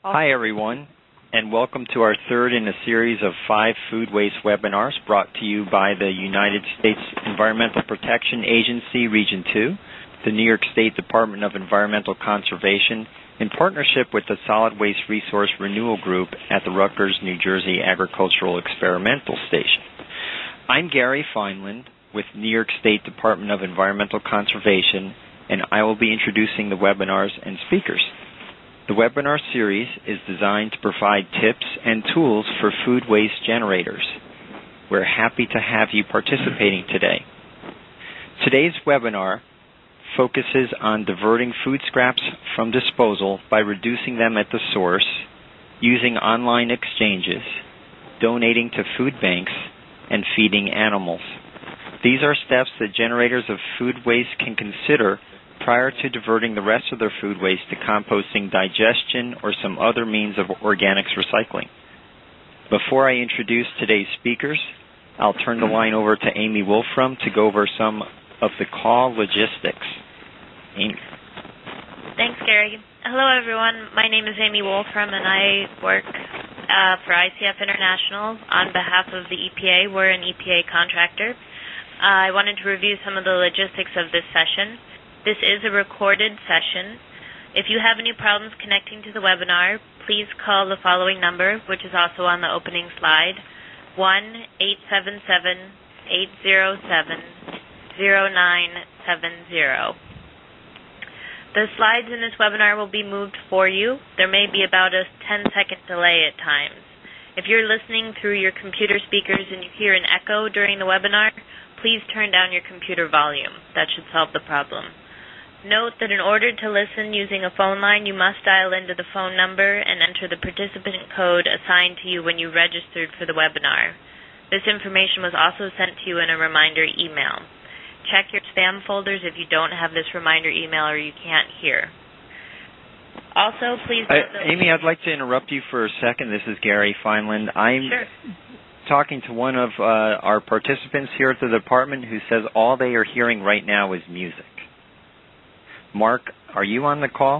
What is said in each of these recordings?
Hi, everyone, and welcome to our third in a series of 5 food waste webinars brought to you by the United States Environmental Protection Agency, Region 2, the New York State Department of Environmental Conservation, in partnership with the Solid Waste Resource Renewal Group at the Rutgers, New Jersey Agricultural Experimental Station. I'm Gary Feinland with New York State Department of Environmental Conservation, and I will be introducing the webinars and speakers. The webinar series is designed to provide tips and tools for food waste generators. We're happy to have you participating today. Today's webinar focuses on diverting food scraps from disposal by reducing them at the source, using online exchanges, donating to food banks, and feeding animals. These are steps that generators of food waste can consider prior to diverting the rest of their food waste to composting, digestion, or some other means of organics recycling. Before I introduce today's speakers, I'll turn the line over to Amy Wolfram to go over some of the call logistics. Amy. Thanks, Gary. Hello, everyone. My name is Amy Wolfram, and I work for ICF International on behalf of the EPA. We're an EPA contractor. I wanted to review some of the logistics of this session. This is a recorded session. If you have any problems connecting to the webinar, please call the following number, which is also on the opening slide, 1-877-807-0970. The slides in this webinar will be moved for you. There may be about a 10-second delay at times. If you're listening through your computer speakers and you hear an echo during the webinar, please turn down your computer volume. That should solve the problem. Note that in order to listen using a phone line, you must dial into the phone number and enter the participant code assigned to you when you registered for the webinar. This information was also sent to you in a reminder email. Check your spam folders if you don't have this reminder email or you can't hear. Also, please note that Amy, I'd like to interrupt you for a second. This is Gary Feinland. I'm talking to one of our participants here at the department who says all they are hearing right now is music. Mark, are you on the call?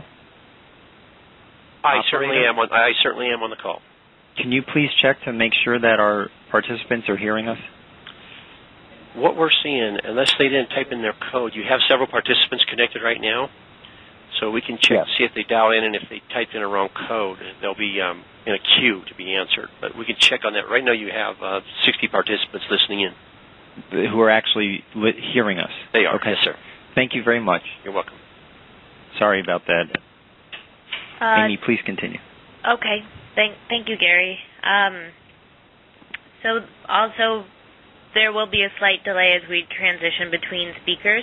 I certainly am on the call. Can you please check to make sure that our participants are hearing us? What we're seeing, unless they didn't type in their code, you have several participants connected right now, so we can check to see if they dial in, and if they typed in a wrong code, they'll be in a queue to be answered. But we can check on that. Right now you have 60 participants listening in. Who are actually hearing us? They are, okay. Yes, sir. Thank you very much. You're welcome. Sorry about that. Amy, please continue. Okay. Thank you, Gary. So also, there will be a slight delay as we transition between speakers.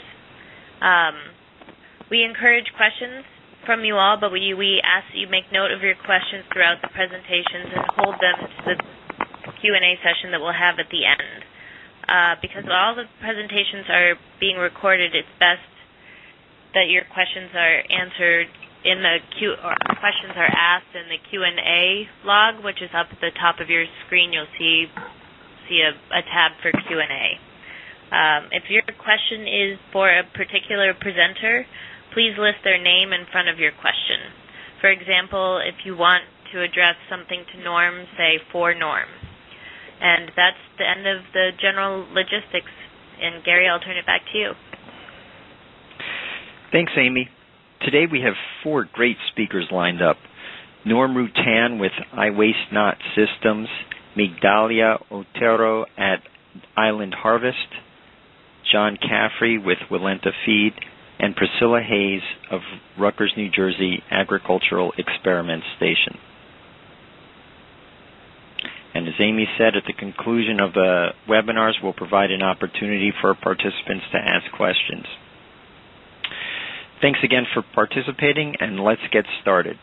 We encourage questions from you all, but we ask that you make note of your questions throughout the presentations and hold them to the Q&A session that we'll have at the end. Because all the presentations are being recorded, it's best that your questions are answered in the questions are asked in the Q&A log, which is up at the top of your screen. You'll see a tab for Q&A. If your question is for a particular presenter, please list their name in front of your question. For example, if you want to address something to Norm, say for Norm. And that's the end of the general logistics. And Gary, I'll turn it back to you. Thanks, Amy. Today we have 4 great speakers lined up. Norm Rutan with I Waste Not Systems, Migdalia Otero at Island Harvest, John Caffrey with Willenta Feed, and Priscilla Hayes of Rutgers, New Jersey Agricultural Experiment Station. And as Amy said, at the conclusion of the webinars, we'll provide an opportunity for participants to ask questions. Thanks again for participating, and let's get started.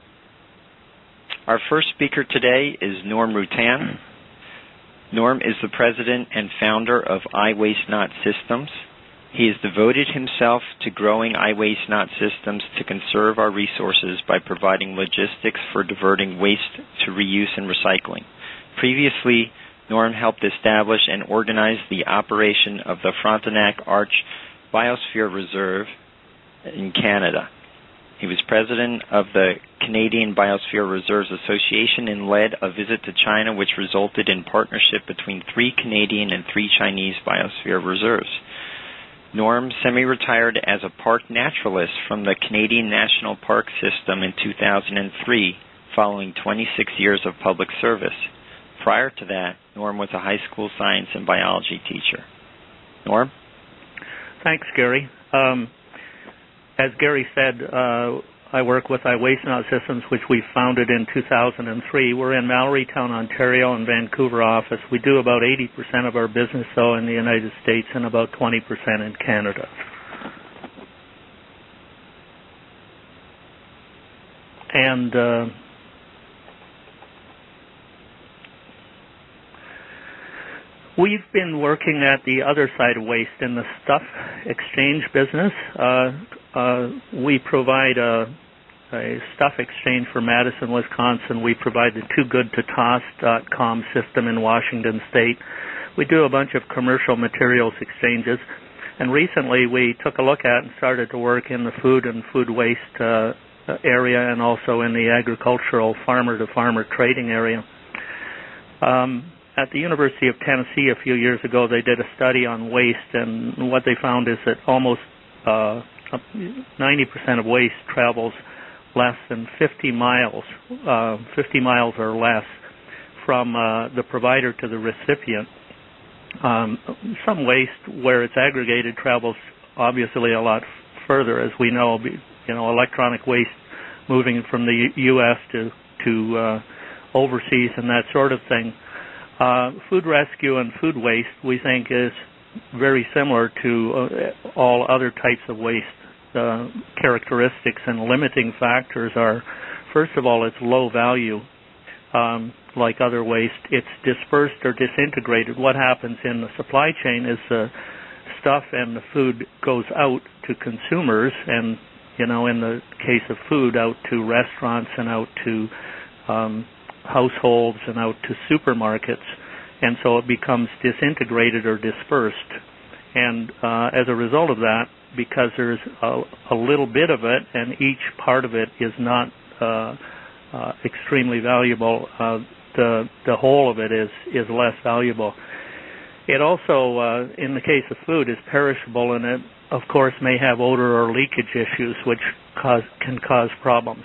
Our first speaker today is Norm Rutan. Norm is the president and founder of I Waste Not Systems. He has devoted himself to growing I Waste Not Systems to conserve our resources by providing logistics for diverting waste to reuse and recycling. Previously, Norm helped establish and organize the operation of the Frontenac Arch Biosphere Reserve in Canada. He was president of the Canadian Biosphere Reserves Association and led a visit to China, which resulted in partnership between 3 Canadian and 3 Chinese biosphere reserves. Norm semi-retired as a park naturalist from the Canadian National Park System in 2003, following 26 years of public service. Prior to that, Norm was a high school science and biology teacher. Norm? Thanks, Gary. As Gary said, I work with iWasteNet Systems, which we founded in 2003. We're in Mallorytown, Ontario, and Vancouver office. We do about 80% of our business, though, in the United States and about 20% in Canada. And we've been working at the other side of waste in the stuff exchange business. We provide a stuff exchange for Madison, Wisconsin. We provide the TooGoodToToss.com system in Washington State. We do a bunch of commercial materials exchanges. And recently we took a look at and started to work in the food and food waste area and also in the agricultural farmer-to-farmer trading area. At the University of Tennessee a few years ago, they did a study on waste, and what they found is that almost 90% of waste travels less than 50 miles or less from the provider to the recipient. Some waste, where it's aggregated, travels obviously a lot further, as we know. Electronic waste moving from the U.S. to overseas and that sort of thing. Food rescue and food waste, we think, is very similar to all other types of waste. Characteristics and limiting factors are, first of all, it's low value. Like other waste, it's dispersed or disintegrated. What happens in the supply chain is the stuff and the food goes out to consumers, and, in the case of food, out to restaurants and out to households and out to supermarkets, and so it becomes disintegrated or dispersed. And as a result of that, because there's a little bit of it and each part of it is not extremely valuable, the whole of it is less valuable. It also, in the case of food, is perishable, and it, of course, may have odor or leakage issues, which can cause problems.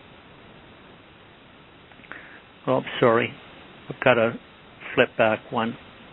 Oh, sorry. I've got to flip back one.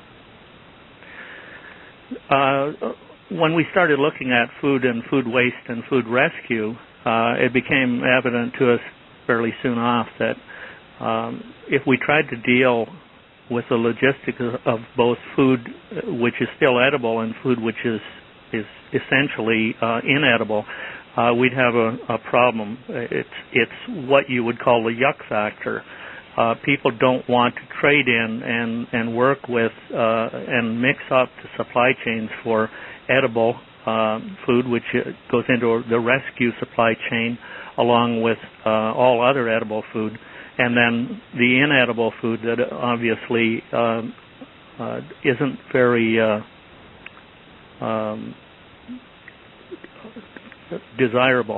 When we started looking at food and food waste and food rescue, it became evident to us fairly soon off that if we tried to deal with the logistics of both food which is still edible and food which is essentially inedible, we'd have a problem. It's what you would call the yuck factor. People don't want to trade in and work with and mix up the supply chains for edible food, which goes into the rescue supply chain, along with all other edible food, and then the inedible food that obviously isn't very desirable.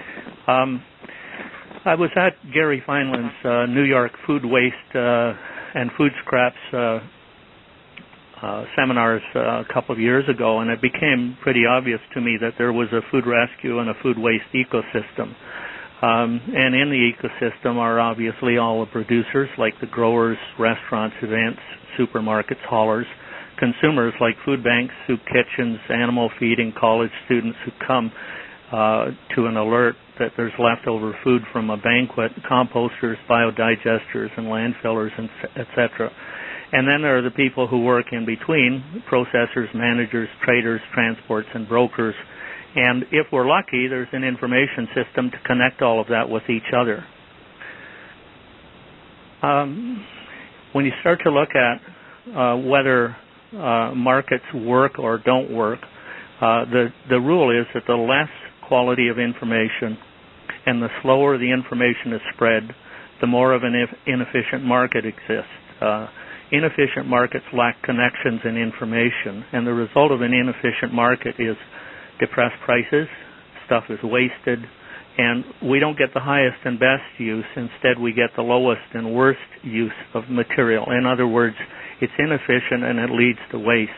I was at Gary Feinland's New York Food Waste and Food Scraps seminars a couple of years ago, and it became pretty obvious to me that there was a food rescue and a food waste ecosystem. And in the ecosystem are obviously all the producers, like the growers, restaurants, events, supermarkets, haulers, consumers like food banks, soup kitchens, animal feeding, college students who come to an alert that there's leftover food from a banquet, composters, biodigesters, and landfillers, etc. And then there are the people who work in between, processors, managers, traders, transports, and brokers. And if we're lucky, there's an information system to connect all of that with each other. When you start to look at whether markets work or don't work, the rule is that the less quality of information and the slower the information is spread, the more of an inefficient market exists. Inefficient markets lack connections and information, and the result of an inefficient market is depressed prices, stuff is wasted, and we don't get the highest and best use. Instead, we get the lowest and worst use of material. In other words, it's inefficient and it leads to waste.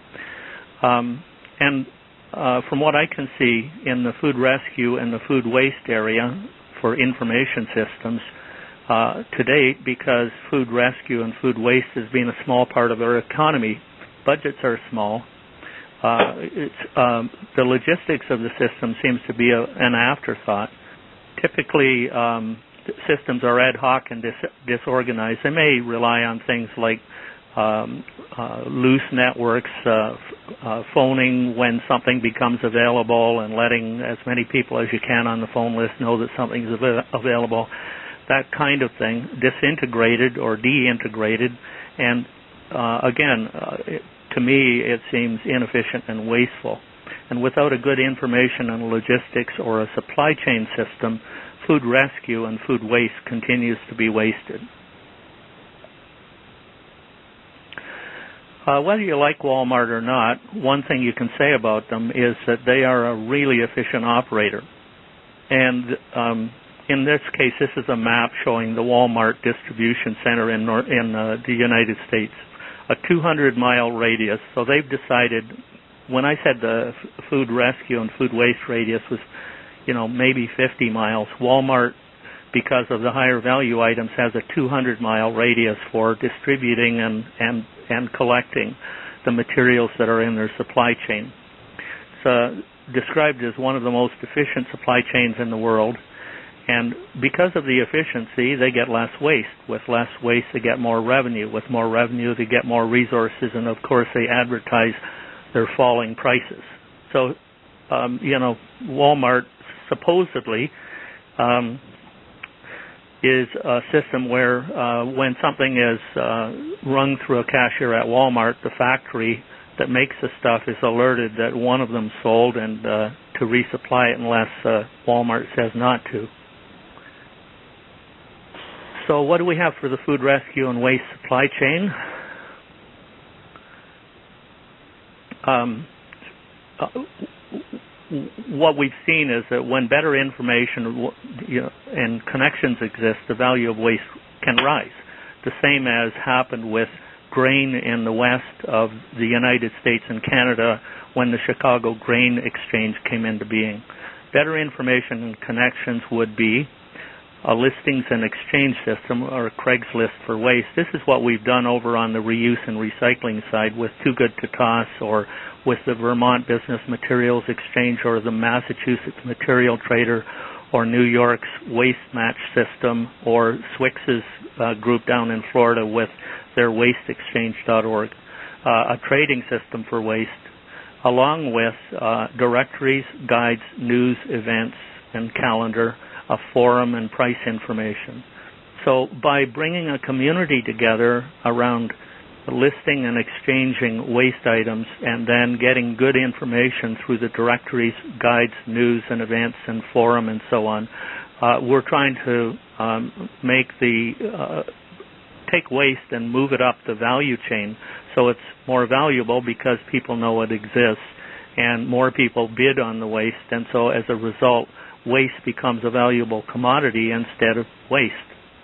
From what I can see in the food rescue and the food waste area for information systems, to date, because food rescue and food waste has been a small part of our economy, budgets are small. The logistics of the system seems to be an afterthought. Typically, systems are ad hoc and disorganized. They may rely on things like loose networks, phoning when something becomes available and letting as many people as you can on the phone list know that something's available, that kind of thing, disintegrated or deintegrated. And again, to me, it seems inefficient and wasteful. And without a good information and logistics or a supply chain system, food rescue and food waste continues to be wasted. Whether you like Walmart or not, one thing you can say about them is that they are a really efficient operator. And in this case, this is a map showing the Walmart distribution center in the United States, a 200-mile radius. So they've decided, when I said the food rescue and food waste radius was, maybe 50 miles, Walmart, because of the higher value items, has a 200-mile radius for distributing and collecting the materials that are in their supply chain. It's described as one of the most efficient supply chains in the world. And because of the efficiency, they get less waste. With less waste, they get more revenue. With more revenue, they get more resources. And, of course, they advertise their falling prices. So, Walmart supposedly is a system where when something is rung through a cashier at Walmart, the factory that makes the stuff is alerted that one of them sold and to resupply it unless Walmart says not to. So what do we have for the food rescue and waste supply chain? What we've seen is that when better information and connections exist, the value of waste can rise. The same as happened with grain in the west of the United States and Canada when the Chicago Grain Exchange came into being. Better information and connections would be a listings and exchange system, or a Craigslist for waste. This is what we've done over on the reuse and recycling side with Too Good to Toss, or with the Vermont Business Materials Exchange, or the Massachusetts Material Trader, or New York's Waste Match system, or SWIX's group down in Florida with their wasteexchange.org, a trading system for waste, along with directories, guides, news, events, and calendar, a forum, and price information. So by bringing a community together around listing and exchanging waste items and then getting good information through the directories, guides, news, and events, and forum, and so on, we're trying to take waste and move it up the value chain so it's more valuable because people know it exists and more people bid on the waste, and so as a result, waste becomes a valuable commodity instead of waste.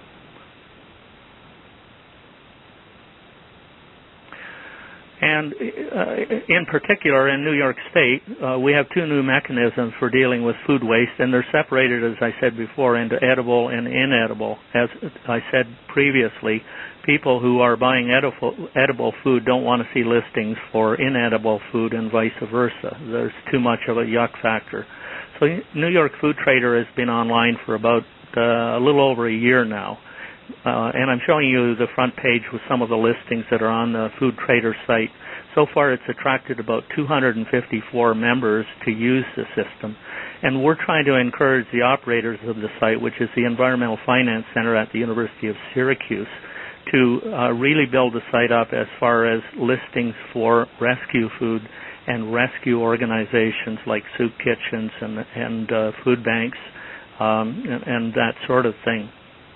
And in particular, in New York State, we have two new mechanisms for dealing with food waste, and they're separated, as I said before, into edible and inedible. As I said previously, people who are buying edible food don't want to see listings for inedible food and vice versa. There's too much of a yuck factor. So New York Food Trader has been online for about a little over a year now. And I'm showing you the front page with some of the listings that are on the Food Trader site. So far, it's attracted about 254 members to use the system. And we're trying to encourage the operators of the site, which is the Environmental Finance Center at the University of Syracuse, to really build the site up as far as listings for rescue food and rescue organizations like soup kitchens and food banks and that sort of thing.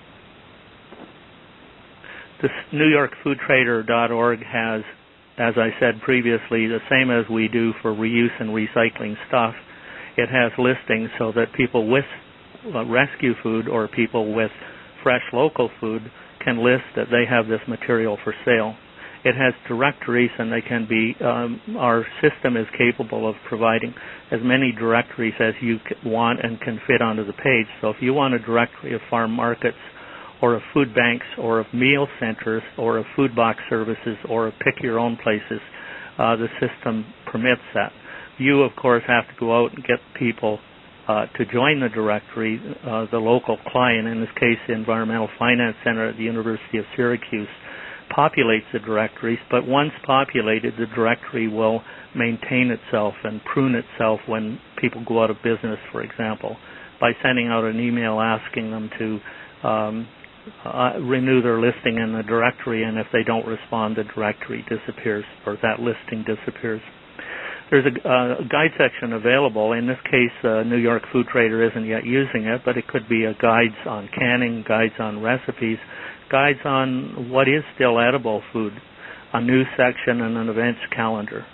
This NewYorkFoodTrader.org has, as I said previously, the same as we do for reuse and recycling stuff. It has listings so that people with rescue food or people with fresh local food can list that they have this material for sale. It has directories, and they can be, our system is capable of providing as many directories as you want and can fit onto the page. So if you want a directory of farm markets or of food banks or of meal centers or of food box services or of pick your own places, the system permits that. You, of course, have to go out and get people to join the directory. The local client, in this case the Environmental Finance Center at the University of Syracuse, populates the directories, but once populated, the directory will maintain itself and prune itself when people go out of business, for example, by sending out an email asking them to renew their listing in the directory, and if they don't respond, the directory disappears, or that listing disappears. There's a guide section available. In this case, New York Food Trader isn't yet using it, but it could be a guides on canning, guides on recipes, guides on what is still edible food, a news section, and an events calendar.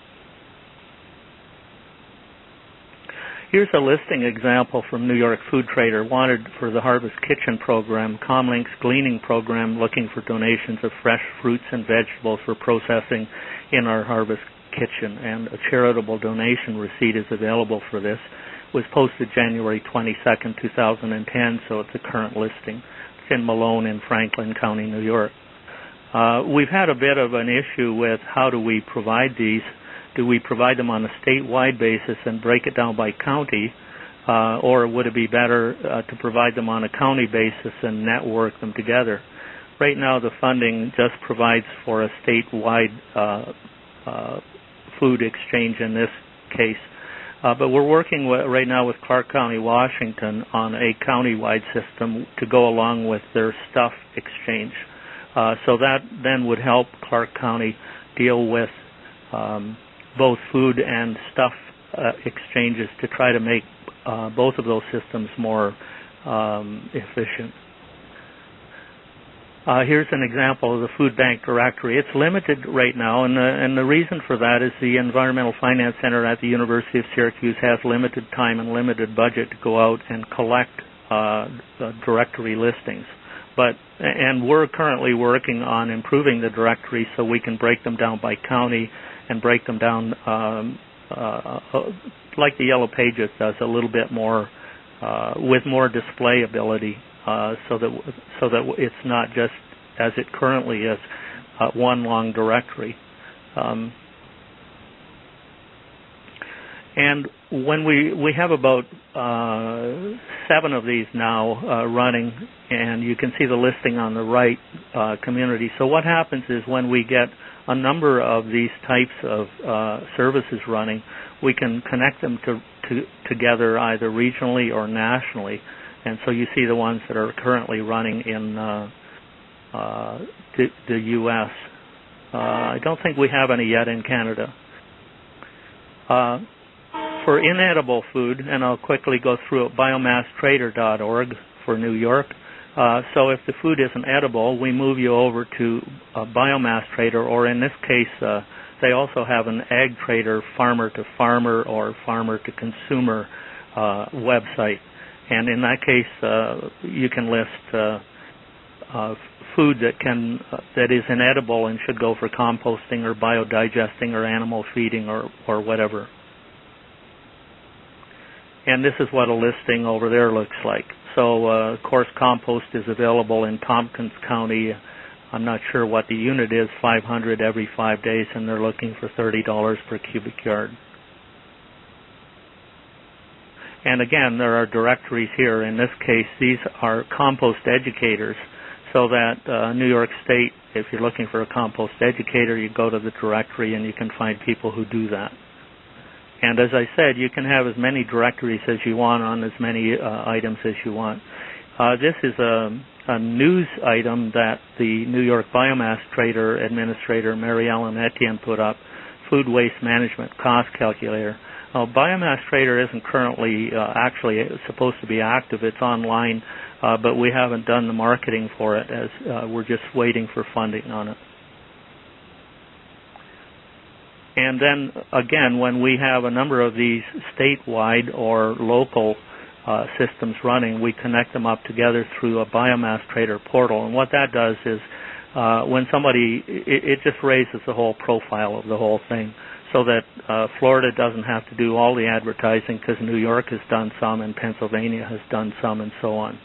Here's a listing example from New York Food Trader, wanted for the Harvest Kitchen program, Comlink's Gleaning program, looking for donations of fresh fruits and vegetables for processing in our Harvest Kitchen, and a charitable donation receipt is available for this. It was posted January 22nd, 2010, so it's a current listing. It's in Malone in Franklin County, New York. We've had a bit of an issue with how do we provide these. Do we provide them on a statewide basis and break it down by county, or would it be better to provide them on a county basis and network them together? Right now, the funding just provides for a statewide food exchange in this case. But we're working right now with Clark County, Washington on a county-wide system to go along with their stuff exchange. So that then would help Clark County deal with both food and stuff exchanges to try to make both of those systems more efficient. Here's an example of the food bank directory. It's limited right now, and the reason for that is the Environmental Finance Center at the University of Syracuse has limited time and limited budget to go out and collect directory listings. And we're currently working on improving the directory so we can break them down by county and break them down like the Yellow Pages does, a little bit more with more display ability. So that it's not just, as it currently is, one long directory. And when we have about 7 of these now running, and you can see the listing on the right, community. So what happens is when we get a number of these types of services running, we can connect them together either regionally or nationally. And so you see the ones that are currently running in the U.S. I don't think we have any yet in Canada. For inedible food, and I'll quickly go through it, biomasstrader.org for New York. So if the food isn't edible, we move you over to Biomass Trader, or in this case, they also have an Ag Trader farmer to farmer or farmer to consumer website. And in that case, you can list food that is inedible and should go for composting or biodigesting or animal feeding or whatever. And this is what a listing over there looks like. So, of course, compost is available in Tompkins County. I'm not sure what the unit is, 500 every 5 days, and they're looking for $30 per cubic yard. And again, there are directories here. In this case, these are compost educators, so that New York State, if you're looking for a compost educator, you go to the directory and you can find people who do that. And as I said, you can have as many directories as you want on as many items as you want. This is a news item that the New York Biomass Trader Administrator, Mary Ellen Etienne, put up, Food Waste Management Cost Calculator. Biomass Trader isn't currently actually supposed to be active. It's online, but we haven't done the marketing for it, as we're just waiting for funding on it. And then, again, when we have a number of these statewide or local systems running, we connect them up together through a biomass trader portal. And what that does is when somebody, it just raises the whole profile of the whole thing so that Florida doesn't have to do all the advertising because New York has done some and Pennsylvania has done some and so on.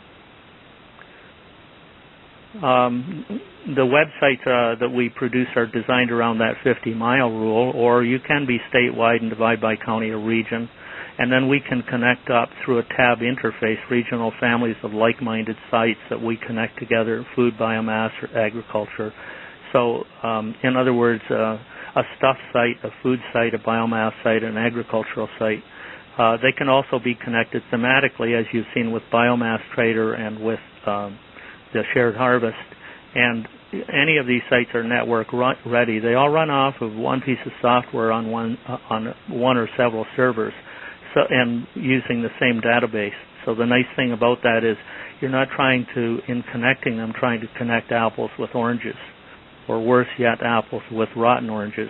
The websites that we produce are designed around that 50-mile rule, or you can be statewide and divide by county or region. And then we can connect up through a tab interface, regional families of like-minded sites that we connect together, food, biomass, or agriculture. So, in other words, a stuff site, a food site, a biomass site, an agricultural site. They can also be connected thematically, as you've seen with Biomass Trader and with the Shared Harvest. And any of these sites are network ready. They all run off of one piece of software on one or several servers. And using the same database. So the nice thing about that is you're not trying to, in connecting them, trying to connect apples with oranges, or worse yet, apples with rotten oranges.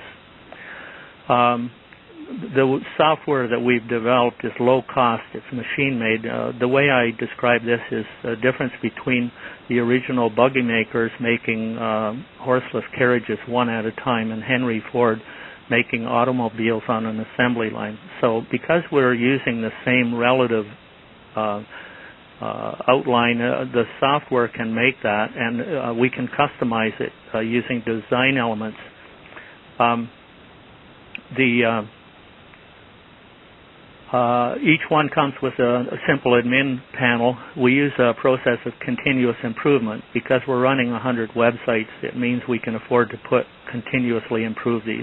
The software that we've developed is low cost. It's machine made. The way I describe this is the difference between the original buggy makers making horseless carriages one at a time and Henry Ford making automobiles on an assembly line. So because we're using the same relative outline, the software can make that, and we can customize it using design elements. Each one comes with a simple admin panel. We use a process of continuous improvement. Because we're running 100 websites, it means we can afford to continuously improve these.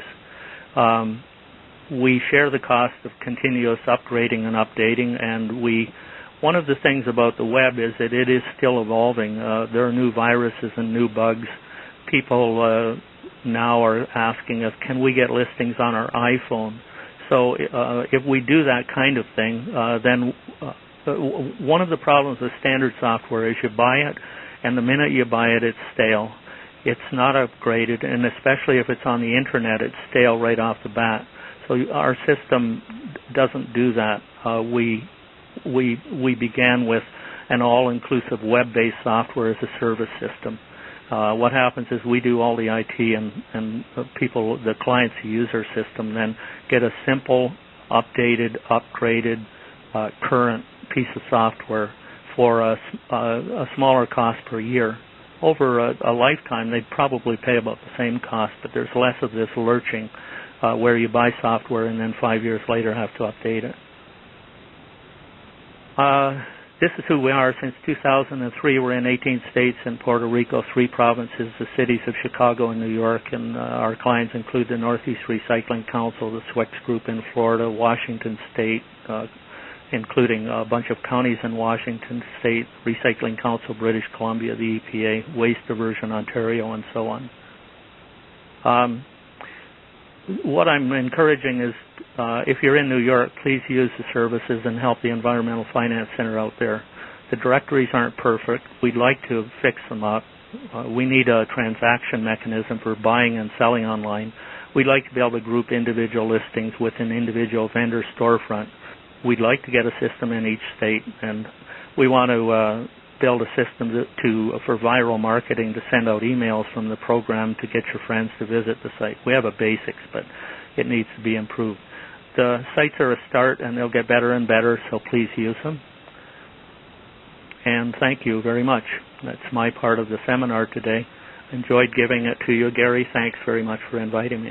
We share the cost of continuous upgrading and updating, and one of the things about the web is that it is still evolving. There are new viruses and new bugs. People now are asking us, can we get listings on our iPhone? So if we do that kind of thing, then one of the problems with standard software is you buy it, and the minute you buy it, it's stale. It's not upgraded, and especially if it's on the internet, it's stale right off the bat. So our system doesn't do that. We began with an all-inclusive web-based software as a service system. What happens is we do all the IT, and the clients who use our system then get a simple, updated, upgraded, current piece of software for a smaller cost per year. Over a lifetime, they'd probably pay about the same cost, but there's less of this lurching where you buy software and then 5 years later have to update it. This is who we are. Since 2003, we're in 18 states and Puerto Rico, 3 provinces, the cities of Chicago and New York, and our clients include the Northeast Recycling Council, the SWEX Group in Florida, Washington State, including a bunch of counties in Washington State, Recycling Council, British Columbia, the EPA, Waste Diversion, Ontario, and so on. What I'm encouraging is if you're in New York, please use the services and help the Environmental Finance Center out there. The directories aren't perfect. We'd like to fix them up. We need a transaction mechanism for buying and selling online. We'd like to be able to group individual listings with an individual vendor storefront. We'd like to get a system in each state, and we want to build a system for viral marketing to send out emails from the program to get your friends to visit the site. We have a basics, but it needs to be improved. The sites are a start, and they'll get better and better, so please use them. And thank you very much. That's my part of the seminar today. Enjoyed giving it to you. Gary, thanks very much for inviting me.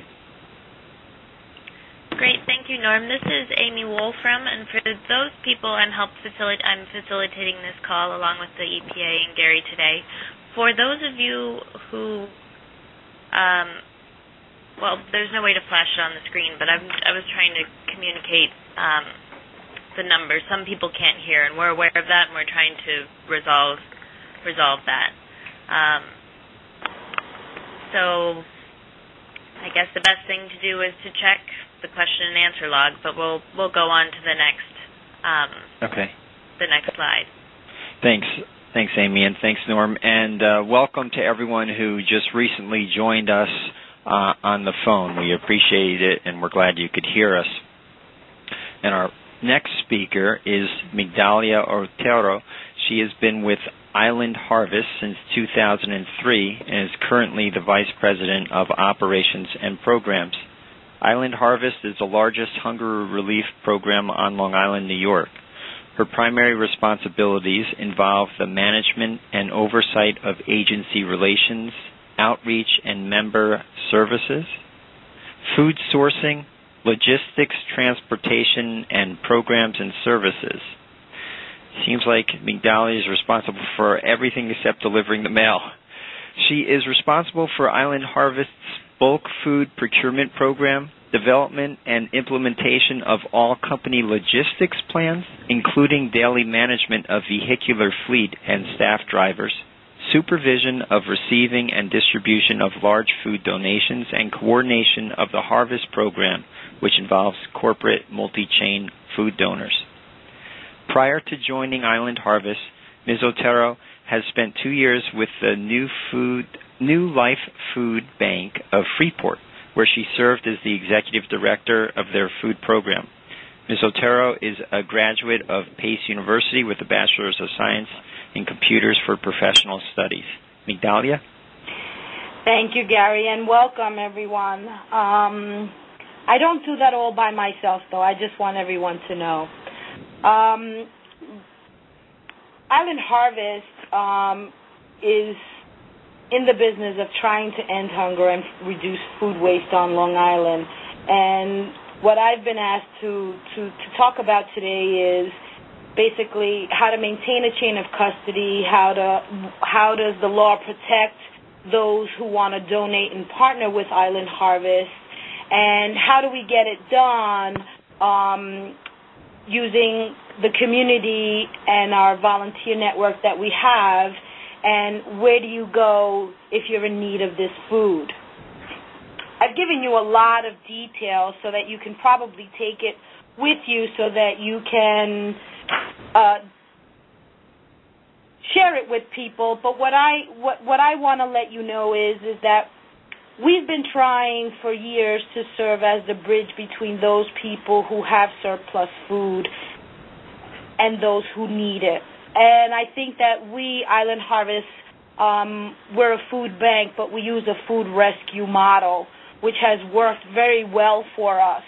Great, thank you, Norm. This is Amy Wolfram, and for those people, I'm facilitating this call along with the EPA and Gary today. For those of you who, there's no way to flash it on the screen, but I was trying to communicate the numbers. Some people can't hear, and we're aware of that, and we're trying to resolve that. So I guess the best thing to do is to check the question and answer log, but we'll go on to the next the next slide. Thanks, Amy, and thanks, Norm, and welcome to everyone who just recently joined us on the phone. We appreciate it, and we're glad you could hear us. And next speaker is Migdalia Otero. She has been with Island Harvest since 2003 and is currently the Vice President of Operations and Programs. Island Harvest is the largest hunger relief program on Long Island, New York. Her primary responsibilities involve the management and oversight of agency relations, outreach and member services, food sourcing, logistics, transportation, and programs and services. Seems like Migdalia is responsible for everything except delivering the mail. She is responsible for Island Harvest's bulk food procurement program, development and implementation of all company logistics plans, including daily management of vehicular fleet and staff drivers, supervision of receiving and distribution of large food donations, and coordination of the Harvest program, which involves corporate multi-chain food donors. Prior to joining Island Harvest, Ms. Otero has spent 2 years with the New Life Food Bank of Freeport, where she served as the executive director of their food program. Ms. Otero is a graduate of Pace University with a Bachelor's of Science in Computers for Professional Studies. Migdalia? Thank you, Gary, and welcome, everyone. I don't do that all by myself, though. I just want everyone to know. Island Harvest is in the business of trying to end hunger and reduce food waste on Long Island. And what I've been asked to talk about today is basically how to maintain a chain of custody, how does the law protect those who want to donate and partner with Island Harvest, and how do we get it done using the community and our volunteer network that we have, and where do you go if you're in need of this food? I've given you a lot of details so that you can probably take it with you so that you can share it with people. But what I want to let you know is that we've been trying for years to serve as the bridge between those people who have surplus food and those who need it. And I think that we, Island Harvest, we're a food bank, but we use a food rescue model, which has worked very well for us.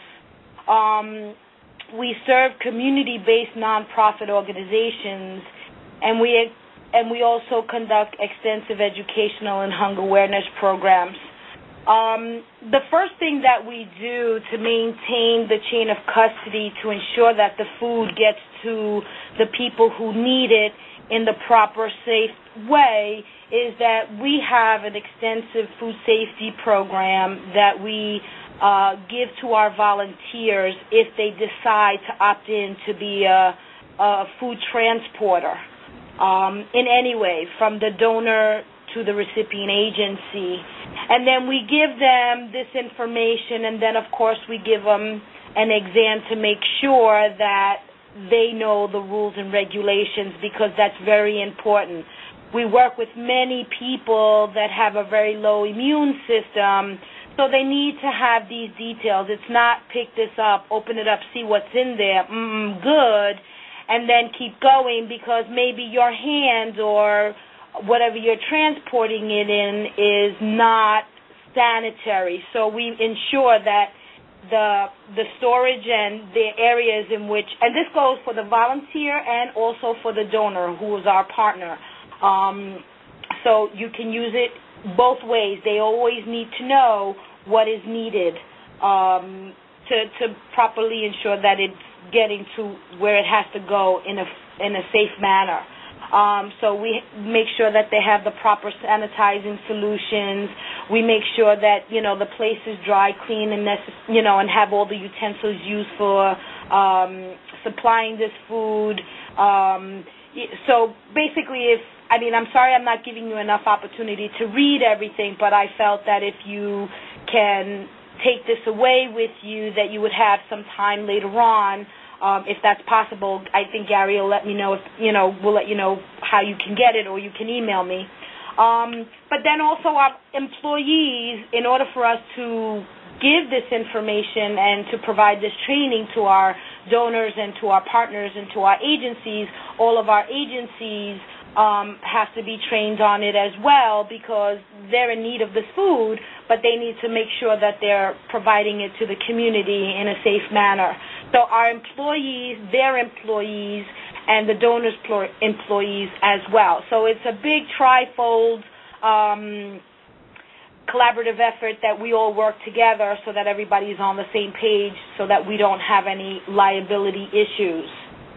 We serve community-based nonprofit organizations, and we also conduct extensive educational and hunger awareness programs. The first thing that we do to maintain the chain of custody to ensure that the food gets to the people who need it in the proper, safe way is that we have an extensive food safety program that we give to our volunteers if they decide to opt in to be a food transporter in any way, from the donor to the recipient agency. And then we give them this information, and then, of course, we give them an exam to make sure that they know the rules and regulations, because that's very important. We work with many people that have a very low immune system, so they need to have these details. It's not pick this up, open it up, see what's in there, good, and then keep going, because maybe your hands or whatever you're transporting it in is not sanitary. So we ensure that the storage and the areas in which, and this goes for the volunteer and also for the donor who is our partner. So you can use it both ways. They always need to know what is needed to properly ensure that it's getting to where it has to go in a safe manner. So we make sure that they have the proper sanitizing solutions. We make sure that, the place is dry, clean, and and have all the utensils used for supplying this food. So basically, I'm sorry I'm not giving you enough opportunity to read everything, but I felt that if you can take this away with you, that you would have some time later on. If that's possible, I think Gary will let me know. We'll let you know how you can get it, or you can email me. But then also our employees, in order for us to give this information and to provide this training to our donors and to our partners and to our agencies, all of our agencies have to be trained on it as well, because they're in need of this food, but they need to make sure that they're providing it to the community in a safe manner. So our employees, their employees, and the donors' employees as well. So it's a big trifold collaborative effort that we all work together so that everybody's on the same page so that we don't have any liability issues.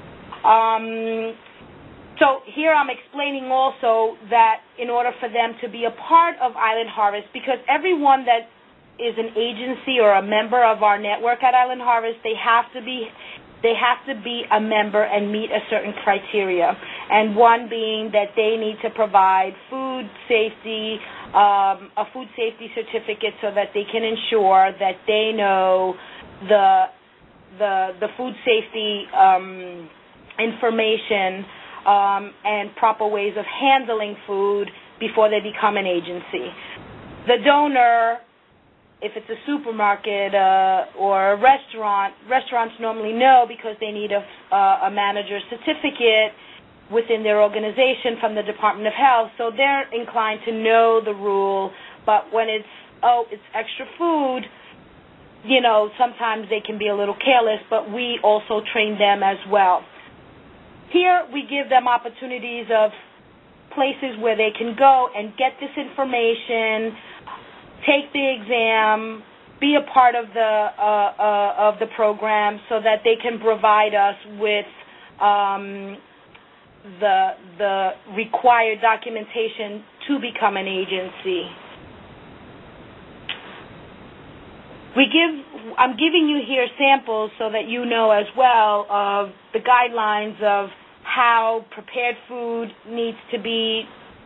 So here I'm explaining also that in order for them to be a part of Island Harvest, because everyone that is an agency or a member of our network at Island Harvest, they have to be a member and meet a certain criteria, and one being that they need to provide food safety, a food safety certificate, so that they can ensure that they know the food safety information and proper ways of handling food before they become an agency. The donor, if it's a supermarket or a restaurant, restaurants normally know because they need a manager's certificate within their organization from the Department of Health, so they're inclined to know the rule. But when it's extra food, sometimes they can be a little careless, but we also train them as well. Here we give them opportunities of places where they can go and get this information, take the exam, be a part of the program, so that they can provide us with the required documentation to become an agency. I'm giving you here samples so that you know as well of the guidelines of how prepared food needs to be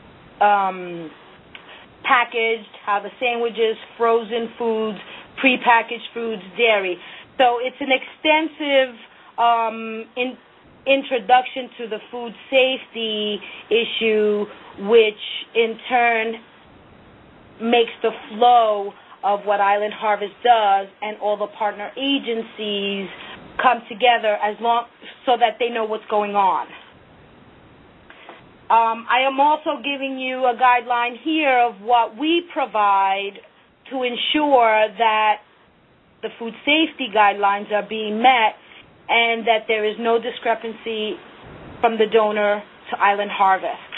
packaged, how the sandwiches, frozen foods, prepackaged foods, dairy. So it's an extensive introduction to the food safety issue, which in turn makes the flow of what Island Harvest does and all the partner agencies come together so that they know what's going on. I am also giving you a guideline here of what we provide to ensure that the food safety guidelines are being met and that there is no discrepancy from the donor to Island Harvest.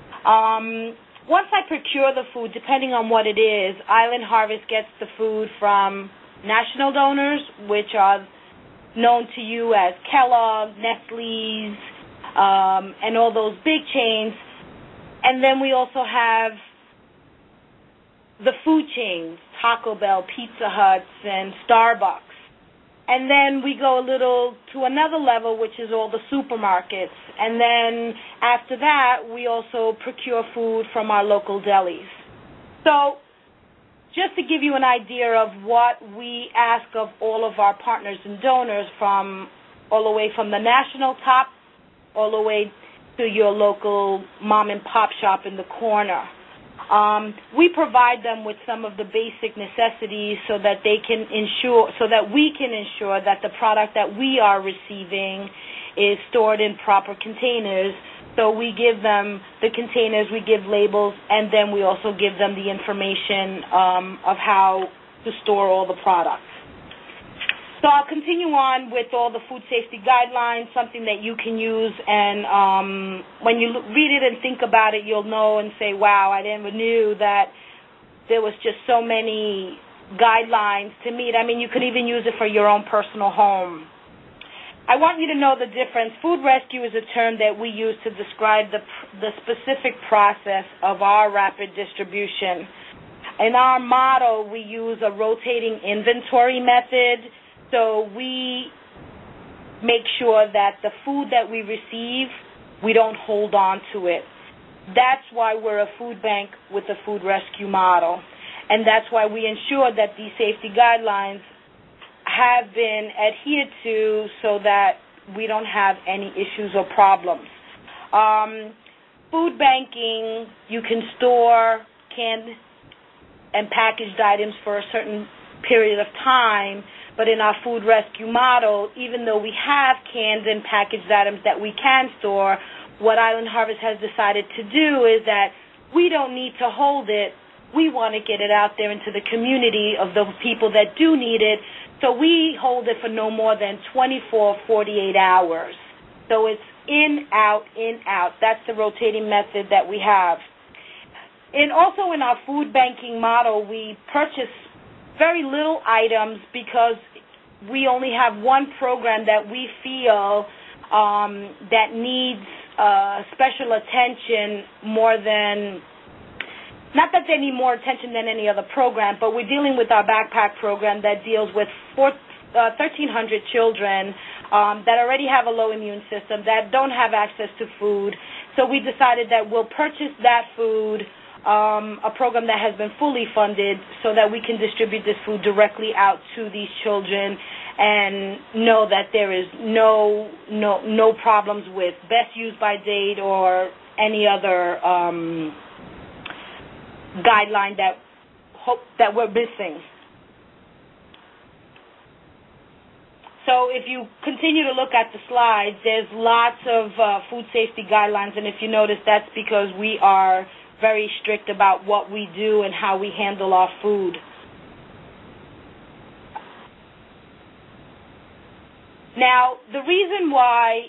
Once I procure the food, depending on what it is, Island Harvest gets the food from national donors, which are known to you as Kellogg, Nestle's, and all those big chains. And then we also have the food chains, Taco Bell, Pizza Huts, and Starbucks. And then we go to another level, which is all the supermarkets. And then after that, we also procure food from our local delis. So just to give you an idea of what we ask of all of our partners and donors, from all the way from the national top all the way to your local mom and pop shop in the corner. We provide them with some of the basic necessities so that we can ensure that the product that we are receiving is stored in proper containers. So we give them the containers, we give labels, and then we also give them the information of how to store all the products. So I'll continue on with all the food safety guidelines, something that you can use, and when you read it and think about it, you'll know and say, wow, I never knew that there was just so many guidelines to meet. I mean, you could even use it for your own personal home. I want you to know the difference. Food rescue is a term that we use to describe the specific process of our rapid distribution. In our model, we use a rotating inventory method. So we make sure that the food that we receive, we don't hold on to it. That's why we're a food bank with a food rescue model. And that's why we ensure that these safety guidelines have been adhered to so that we don't have any issues or problems. Food banking, you can store canned and packaged items for a certain period of time. But in our food rescue model, even though we have canned and packaged items that we can store, what Island Harvest has decided to do is that we don't need to hold it. We want to get it out there into the community of the people that do need it. So we hold it for no more than 24, 48 hours. So it's in, out, in, out. That's the rotating method that we have. And also in our food banking model, we purchase very little items because we only have one program that we feel that needs special attention more than, not that they need more attention than any other program, but we're dealing with our backpack program that deals with 1,300 children that already have a low immune system, that don't have access to food. So we decided that we'll purchase that food, a program that has been fully funded, so that we can distribute this food directly out to these children and know that there is no problems with best used by date or any other guideline that we're missing. So if you continue to look at the slides, there's lots of food safety guidelines, and if you notice, that's because we are very strict about what we do and how we handle our food. Now, the reason why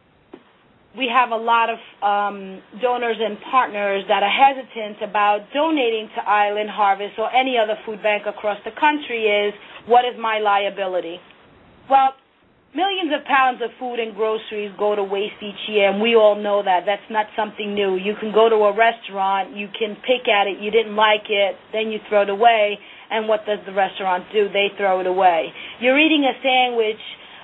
we have a lot of donors and partners that are hesitant about donating to Island Harvest or any other food bank across the country is, what is my liability? Well, millions of pounds of food and groceries go to waste each year, and we all know that. That's not something new. You can go to a restaurant, you can pick at it, you didn't like it, then you throw it away, and what does the restaurant do? They throw it away. You're eating a sandwich,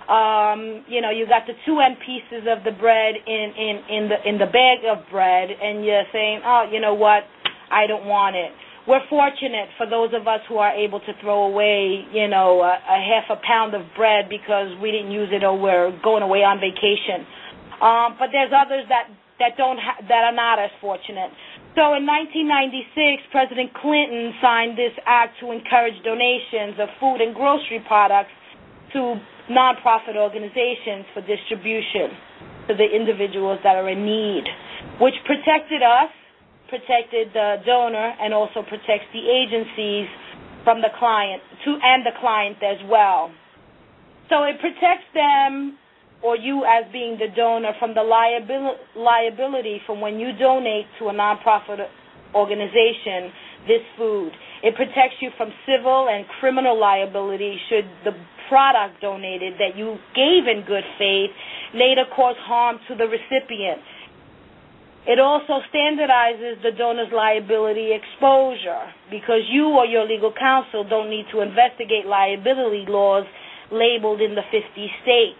you got the 2 end pieces of the bread in the bag of bread, and you're saying, oh, you know what, I don't want it. We're fortunate for those of us who are able to throw away, a half a pound of bread because we didn't use it or we're going away on vacation. But there's others that are not as fortunate. So in 1996, President Clinton signed this act to encourage donations of food and grocery products to nonprofit organizations for distribution to the individuals that are in need, which protected us, protected the donor, and also protects the agencies from the client and the client as well. So it protects them, or you as being the donor, from the liability from when you donate to a nonprofit organization this food. It protects you from civil and criminal liability should the product donated that you gave in good faith later cause harm to the recipient. It also standardizes the donor's liability exposure because you or your legal counsel don't need to investigate liability laws labeled in the 50 states.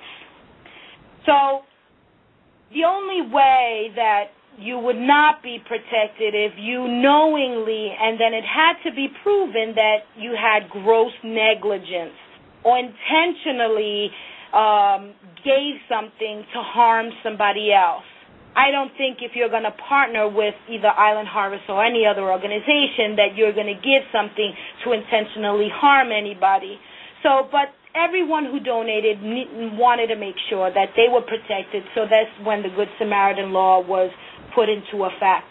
So the only way that you would not be protected if you knowingly, and then it had to be proven that you had gross negligence or intentionally gave something to harm somebody else. I don't think if you're going to partner with either Island Harvest or any other organization that you're going to give something to intentionally harm anybody. So, but everyone who donated wanted to make sure that they were protected, so that's when the Good Samaritan law was put into effect.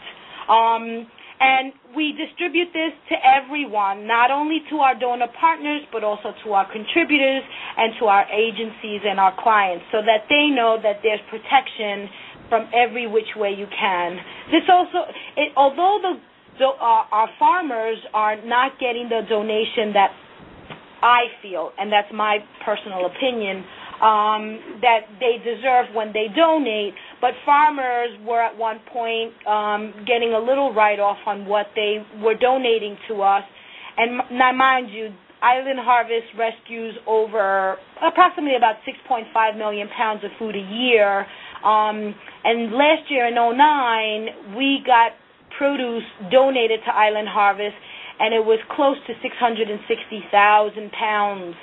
And we distribute this to everyone, not only to our donor partners, but also to our contributors and to our agencies and our clients, so that they know that there's protection from every which way you can. This also, although our farmers are not getting the donation that I feel, and that's my personal opinion, that they deserve when they donate, but farmers were at one point getting a little write-off on what they were donating to us. And now, mind you, Island Harvest rescues over approximately about 6.5 million pounds of food a year. And last year in 2009, we got produce donated to Island Harvest, and it was close to 660,000 pounds.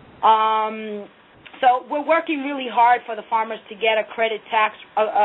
So we're working really hard for the farmers to get a tax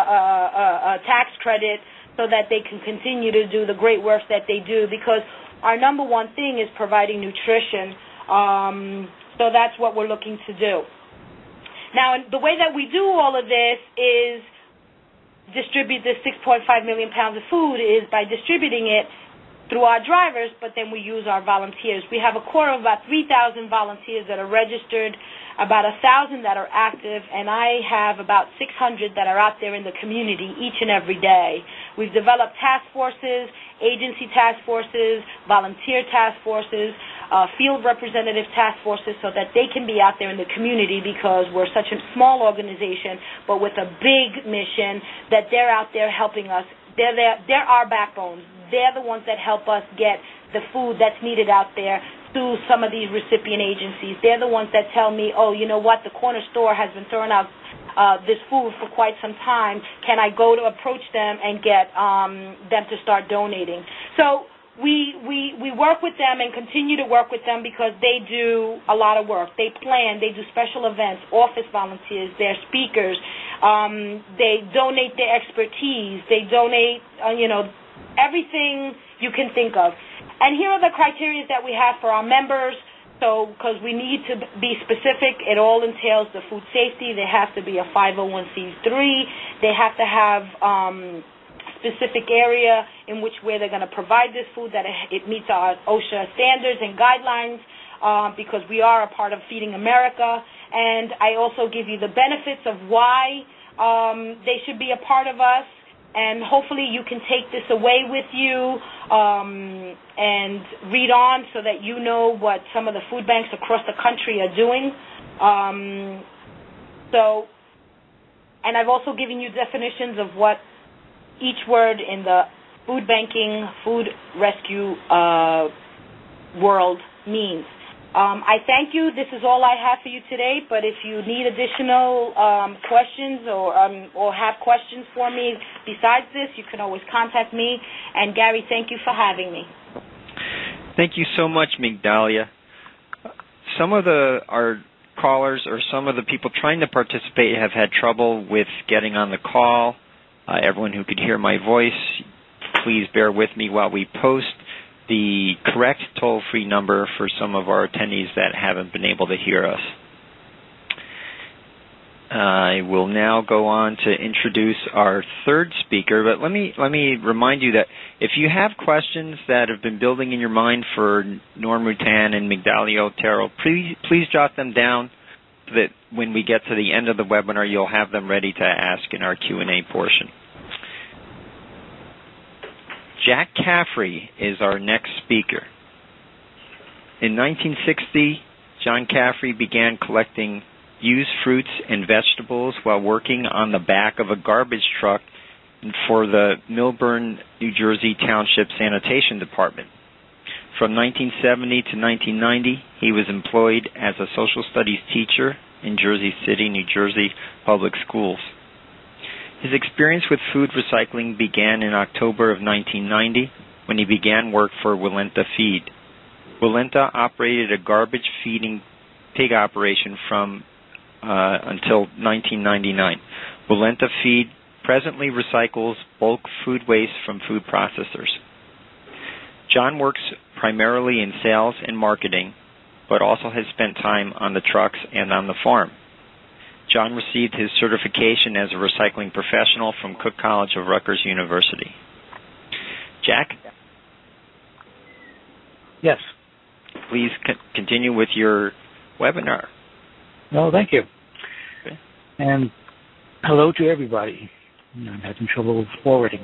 credit so that they can continue to do the great work that they do, because our number one thing is providing nutrition. So that's what we're looking to do. Now, the way that we do all of this is distribute this 6.5 million pounds of food is by distributing it through our drivers, but then we use our volunteers. We have a core of about 3,000 volunteers that are registered, about 1,000 that are active, and I have about 600 that are out there in the community each and every day. We've developed task forces, agency task forces, volunteer task forces, field representative task forces, so that they can be out there in the community, because we're such a small organization, but with a big mission, that they're out there helping us. They're our backbones. They're the ones that help us get the food that's needed out there through some of these recipient agencies. They're the ones that tell me, oh, you know what, the corner store has been throwing out this food for quite some time. Can I go to approach them and get them to start donating? So we work with them and continue to work with them, because they do a lot of work. They plan, they do special events, office volunteers, they're speakers. They donate their expertise. They donate, everything you can think of. And here are the criteria that we have for our members. So, because we need to be specific, it all entails the food safety. They have to be a 501c3. They have to have specific area in where they're going to provide this food, that it meets our OSHA standards and guidelines, because we are a part of Feeding America. And I also give you the benefits of why they should be a part of us. And hopefully you can take this away with you and read on, so that you know what some of the food banks across the country are doing. And I've also given you definitions of what each word in the food banking, food rescue world means. I thank you. This is all I have for you today, but if you need additional questions or have questions for me besides this, you can always contact me. And Gary, thank you for having me. Thank you so much, Migdalia. Some of our callers, or some of the people trying to participate, have had trouble with getting on the call. Everyone who could hear my voice, please bear with me while we post the correct toll-free number for some of our attendees that haven't been able to hear us. I will now go on to introduce our third speaker, but let me remind you that if you have questions that have been building in your mind for Norm Rutan and Migdalia Otero, please jot them down, so that when we get to the end of the webinar, you'll have them ready to ask in our Q&A portion. Jack Caffrey is our next speaker. In 1960, John Caffrey began collecting used fruits and vegetables while working on the back of a garbage truck for the Millburn, New Jersey Township Sanitation Department. From 1970 to 1990, he was employed as a social studies teacher in Jersey City, New Jersey Public Schools. His experience with food recycling began in October of 1990 when he began work for Willenta Feed. Willenta operated a garbage feeding pig operation until 1999. Willenta Feed presently recycles bulk food waste from food processors. John works primarily in sales and marketing, but also has spent time on the trucks and on the farm. John received his certification as a recycling professional from Cook College of Rutgers University. Jack? Yes. Please continue with your webinar. No, thank you. Okay. And hello to everybody. I'm having trouble forwarding.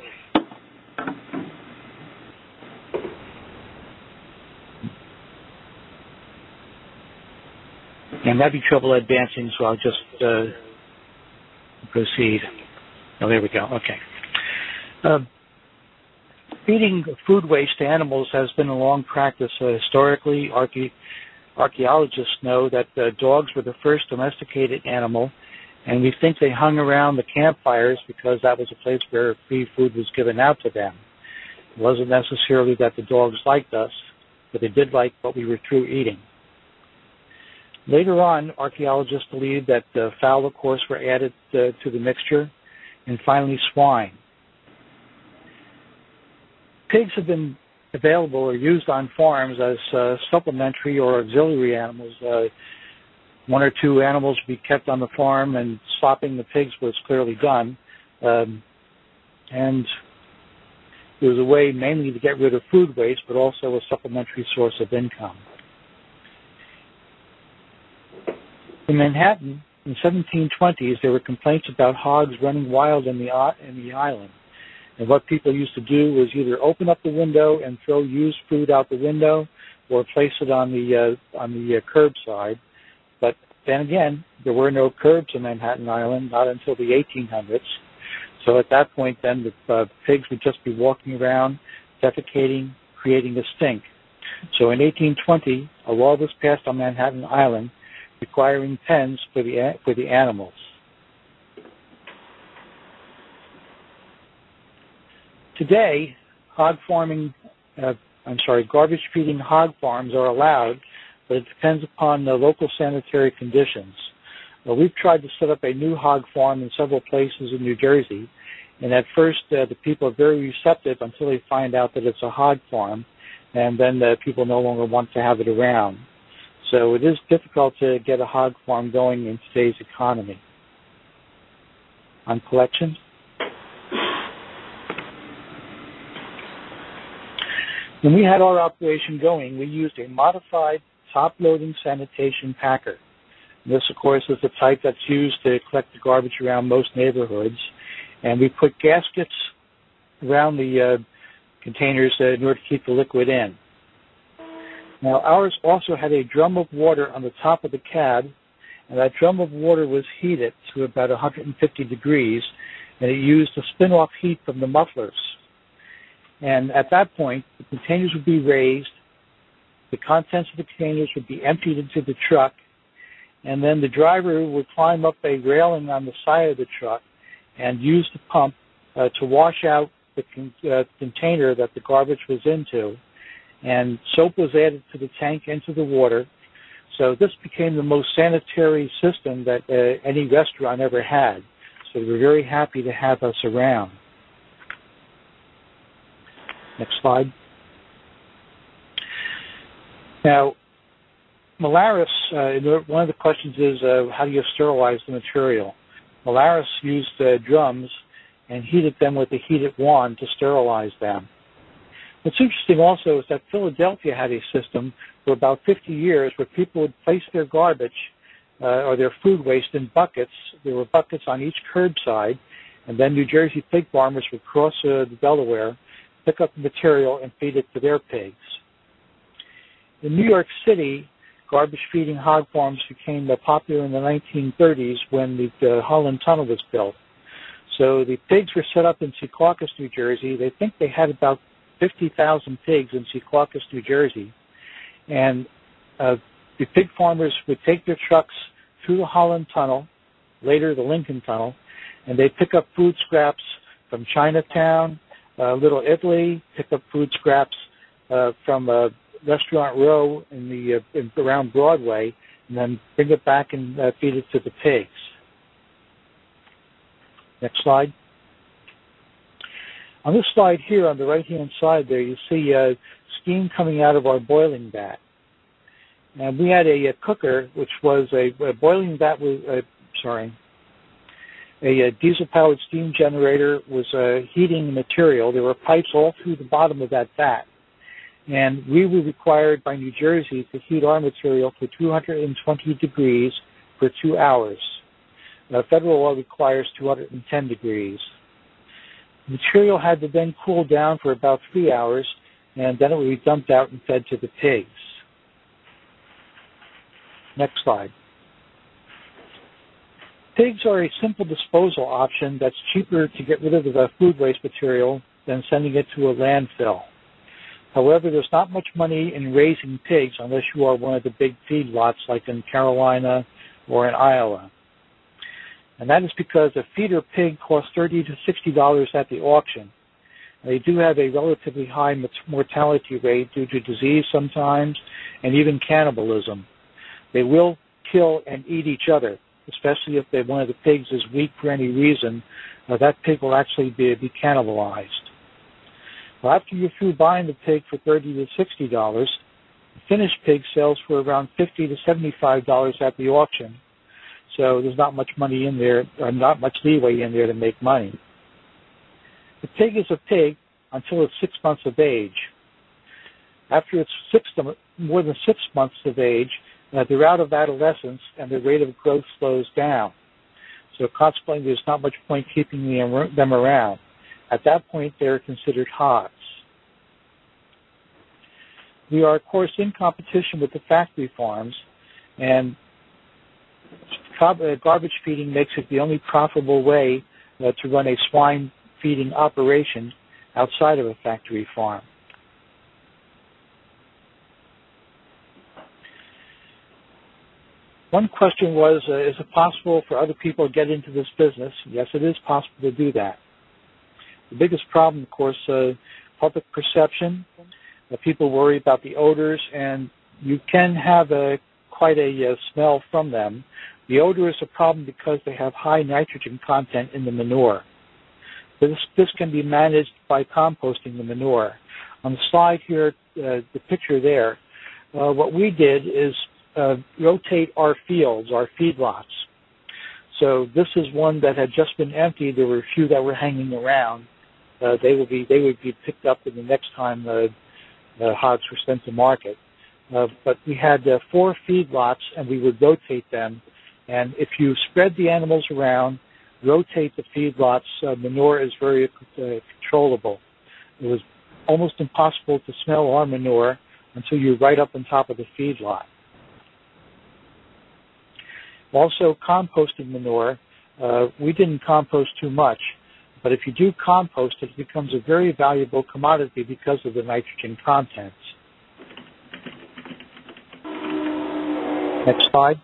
I'm having trouble advancing, so I'll just proceed. Oh, there we go. Okay. Feeding food waste to animals has been a long practice. Historically, archaeologists know that dogs were the first domesticated animal, and we think they hung around the campfires because that was a place where free food was given out to them. It wasn't necessarily that the dogs liked us, but they did like what we were through eating. Later on, archaeologists believed that fowl, of course, were added to the mixture, and finally swine. Pigs have been available or used on farms as supplementary or auxiliary animals. One or two animals would be kept on the farm, and slopping the pigs was clearly done. And it was a way mainly to get rid of food waste, but also a supplementary source of income. In Manhattan, in the 1720s, there were complaints about hogs running wild in the island. And what people used to do was either open up the window and throw used food out the window, or place it on the curbside. But then again, there were no curbs in Manhattan Island, not until the 1800s. So at that point, then the pigs would just be walking around, defecating, creating a stink. So in 1820, a law was passed on Manhattan Island requiring pens for the animals. Today, garbage feeding hog farms are allowed, but it depends upon the local sanitary conditions. We've tried to set up a new hog farm in several places in New Jersey, and at first the people are very receptive until they find out that it's a hog farm, and then the people no longer want to have it around. So it is difficult to get a hog farm going in today's economy. On collection. When we had our operation going, we used a modified top-loading sanitation packer. And this, of course, is the type that's used to collect the garbage around most neighborhoods. And we put gaskets around the containers in order to keep the liquid in. Now, ours also had a drum of water on the top of the cab, and that drum of water was heated to about 150 degrees, and it used the spin-off heat from the mufflers. And at that point, the containers would be raised, the contents of the containers would be emptied into the truck, and then the driver would climb up a railing on the side of the truck and use the pump to wash out the container that the garbage was into. And soap was added to the tank into the water. So this became the most sanitary system that any restaurant ever had. So they were very happy to have us around. Next slide. Now, Malaris, one of the questions is how do you sterilize the material? Malaris used drums and heated them with a heated wand to sterilize them. What's interesting also is that Philadelphia had a system for about 50 years where people would place their garbage or their food waste in buckets. There were buckets on each curbside, and then New Jersey pig farmers would cross the Delaware, pick up the material, and feed it to their pigs. In New York City, garbage feeding hog farms became popular in the 1930s when the Holland Tunnel was built. So the pigs were set up in Secaucus, New Jersey. They think they had about 50,000 pigs in Secaucus, New Jersey. And the pig farmers would take their trucks through the Holland Tunnel, later the Lincoln Tunnel, and they'd pick up food scraps from Chinatown, Little Italy, pick up food scraps from Restaurant Row around Broadway, and then bring it back and feed it to the pigs. Next slide. On this slide here, on the right-hand side there, you see steam coming out of our boiling vat. And we had a cooker, which was a boiling vat with, a diesel-powered steam generator was heating the material. There were pipes all through the bottom of that vat. And we were required by New Jersey to heat our material for 220 degrees for 2 hours. Federal law requires 210 degrees. The material had to then cool down for about 3 hours, and then it would be dumped out and fed to the pigs. Next slide. Pigs are a simple disposal option that's cheaper to get rid of the food waste material than sending it to a landfill. However, there's not much money in raising pigs unless you are one of the big feedlots like in Carolina or in Iowa. And that is because a feeder pig costs $30 to $60 at the auction. They do have a relatively high mortality rate due to disease sometimes and even cannibalism. They will kill and eat each other, especially if one of the pigs is weak for any reason. That pig will actually be cannibalized. Well, after you're through buying the pig for $30 to $60, the finished pig sells for around $50 to $75 at the auction. So there's not much money in there, or not much leeway in there to make money. The pig is a pig until it's 6 months of age. After it's more than 6 months of age, they're out of adolescence and the rate of growth slows down. So consequently, there's not much point keeping them around. At that point, they're considered hogs. We are, of course, in competition with the factory farms, and garbage feeding makes it the only profitable way to run a swine feeding operation outside of a factory farm. One question was, is it possible for other people to get into this business? Yes, it is possible to do that. The biggest problem, of course, public perception. People worry about the odors, and you can have quite a smell from them. The odor is a problem because they have high nitrogen content in the manure. This can be managed by composting the manure. On the slide here, the picture there, what we did is rotate our fields, our feedlots. So this is one that had just been emptied. There were a few that were hanging around. They would be picked up in the next time the hogs were sent to market. But we had 4 feedlots, and we would rotate them. And if you spread the animals around, rotate the feedlots, manure is very controllable. It was almost impossible to smell our manure until you're right up on top of the feedlot. Also, composting manure, we didn't compost too much, but if you do compost it, it becomes a very valuable commodity because of the nitrogen contents. Next slide.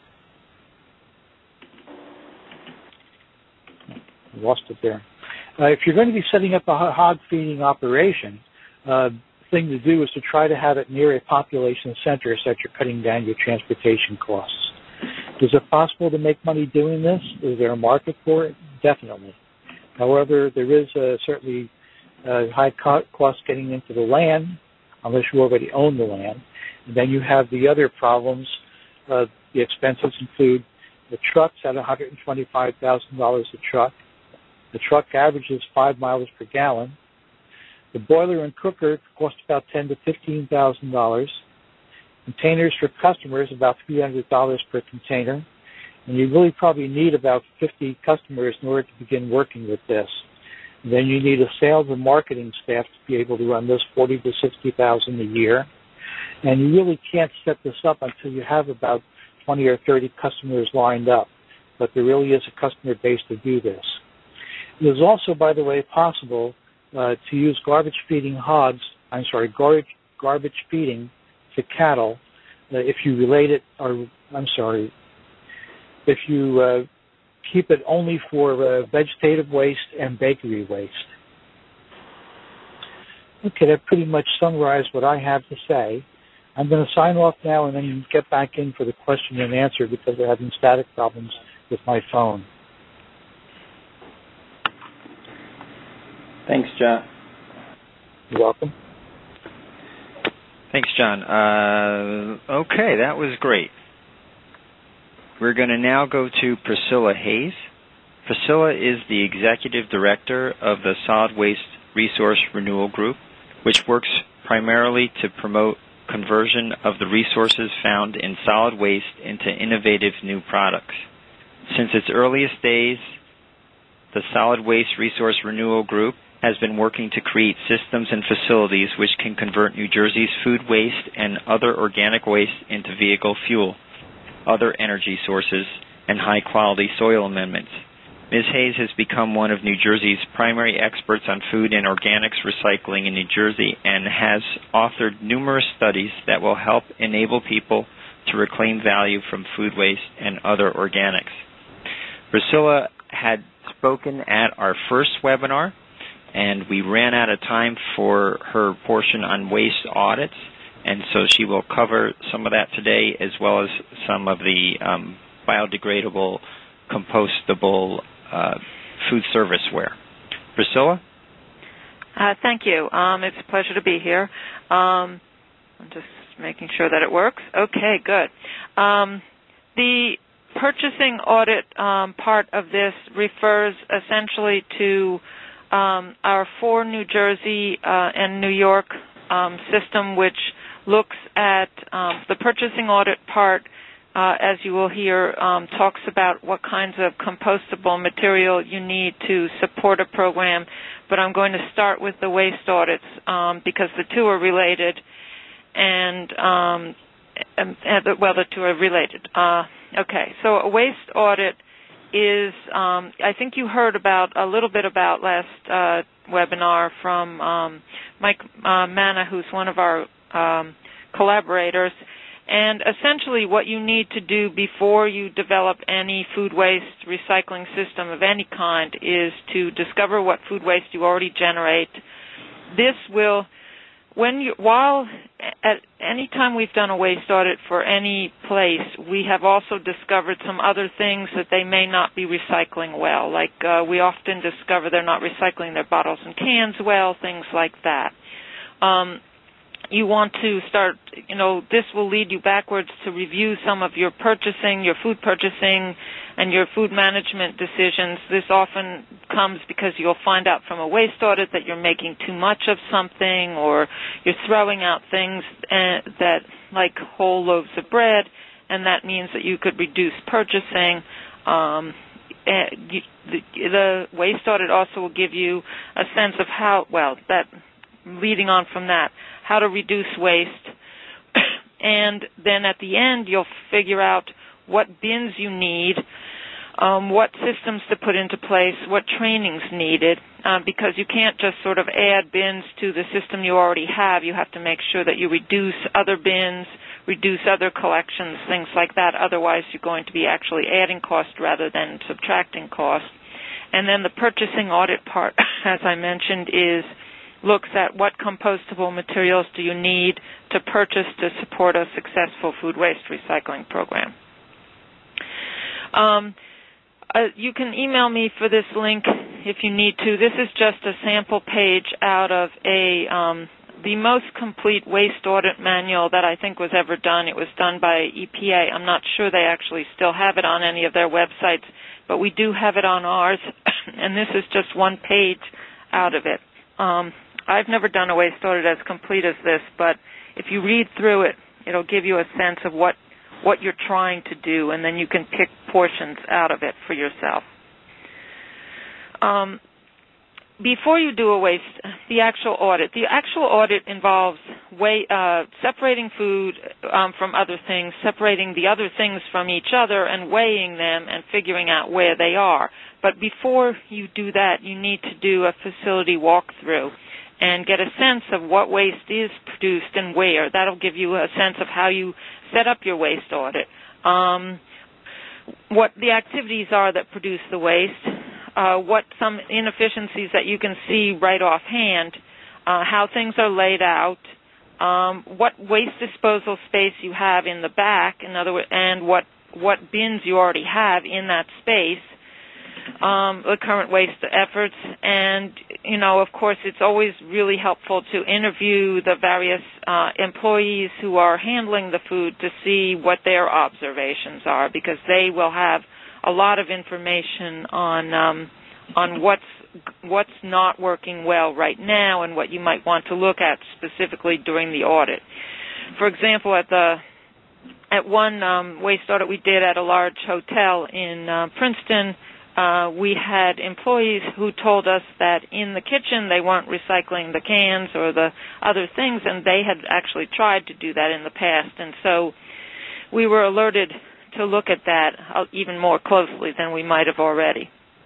I lost it there. If you're going to be setting up a hog feeding operation, the thing to do is to try to have it near a population center so that you're cutting down your transportation costs. Is it possible to make money doing this? Is there a market for it? Definitely. However, there is certainly high cost getting into the land, unless you already own the land. And then you have the other problems. The expenses include the trucks at $125,000 a truck. The truck averages 5 miles per gallon. The boiler and cooker cost about $10,000 to $15,000. Containers for customers, about $300 per container. And you really probably need about 50 customers in order to begin working with this. And then you need a sales and marketing staff to be able to run this $40,000 to $60,000 a year. And you really can't set this up until you have about 20 or 30 customers lined up. But there really is a customer base to do this. It is also, by the way, possible to use garbage feeding to cattle if you relate it, if you keep it only for vegetative waste and bakery waste. Okay, that pretty much summarized what I have to say. I'm going to sign off now and then get back in for the question and answer because they're having static problems with my phone. Thanks, John. You're welcome. Thanks, John. Okay, that was great. We're going to now go to Priscilla Hayes. Priscilla is the Executive Director of the Solid Waste Resource Renewal Group, which works primarily to promote conversion of the resources found in solid waste into innovative new products. Since its earliest days, the Solid Waste Resource Renewal Group has been working to create systems and facilities which can convert New Jersey's food waste and other organic waste into vehicle fuel, other energy sources, and high-quality soil amendments. Ms. Hayes has become one of New Jersey's primary experts on food and organics recycling in New Jersey and has authored numerous studies that will help enable people to reclaim value from food waste and other organics. Priscilla had spoken at our first webinar, and we ran out of time for her portion on waste audits, and so she will cover some of that today as well as some of the biodegradable, compostable food serviceware. Priscilla? Thank you. It's a pleasure to be here. I'm just making sure that it works. Okay, good. The purchasing audit part of this refers essentially to our 4 New Jersey and New York system, which looks at the purchasing audit part, as you will hear, talks about what kinds of compostable material you need to support a program. But I'm going to start with the waste audits because the two are related, the two are related. Okay, so a waste audit is, I think you heard a little bit about last webinar from Mike Manna, who's one of our collaborators. And essentially what you need to do before you develop any food waste recycling system of any kind is to discover what food waste you already generate. This will, at any time we've done a waste audit for any place, we have also discovered some other things that they may not be recycling well. Like we often discover they're not recycling their bottles and cans well, things like that. You want to start, this will lead you backwards to review some of your purchasing, your food purchasing, and your food management decisions. This often comes because you'll find out from a waste audit that you're making too much of something, or you're throwing out things that, like whole loaves of bread, and that means that you could reduce purchasing. The waste audit also will give you a sense of leading on from that, how to reduce waste. And then at the end, you'll figure out what bins you need, what systems to put into place, what training's needed, because you can't just sort of add bins to the system you already have. You have to make sure that you reduce other bins, reduce other collections, things like that. Otherwise, you're going to be actually adding cost rather than subtracting cost. And then the purchasing audit part, as I mentioned, looks at what compostable materials do you need to purchase to support a successful food waste recycling program. You can email me for this link if you need to. This is just a sample page out of the most complete waste audit manual that I think was ever done. It was done by EPA. I'm not sure they actually still have it on any of their websites, but we do have it on ours, and this is just one page out of it. I've never done a waste audit as complete as this, but if you read through it, it'll give you a sense of what you're trying to do, and then you can pick portions out of it for yourself. Before you do the actual audit involves separating food from other things, separating the other things from each other, and weighing them and figuring out where they are. But before you do that, you need to do a facility walkthrough and get a sense of what waste is produced and where. That'll give you a sense of how you set up your waste audit, what the activities are that produce the waste, what some inefficiencies that you can see right offhand, how things are laid out, what waste disposal space you have in the back, in other words, and what bins you already have in that space, the current waste efforts, and, of course, it's always really helpful to interview the various employees who are handling the food to see what their observations are, because they will have a lot of information on what's not working well right now and what you might want to look at specifically during the audit. For example, at one waste audit we did at a large hotel in Princeton, we had employees who told us that in the kitchen they weren't recycling the cans or the other things, and they had actually tried to do that in the past. And so we were alerted to look at that even more closely than we might have already.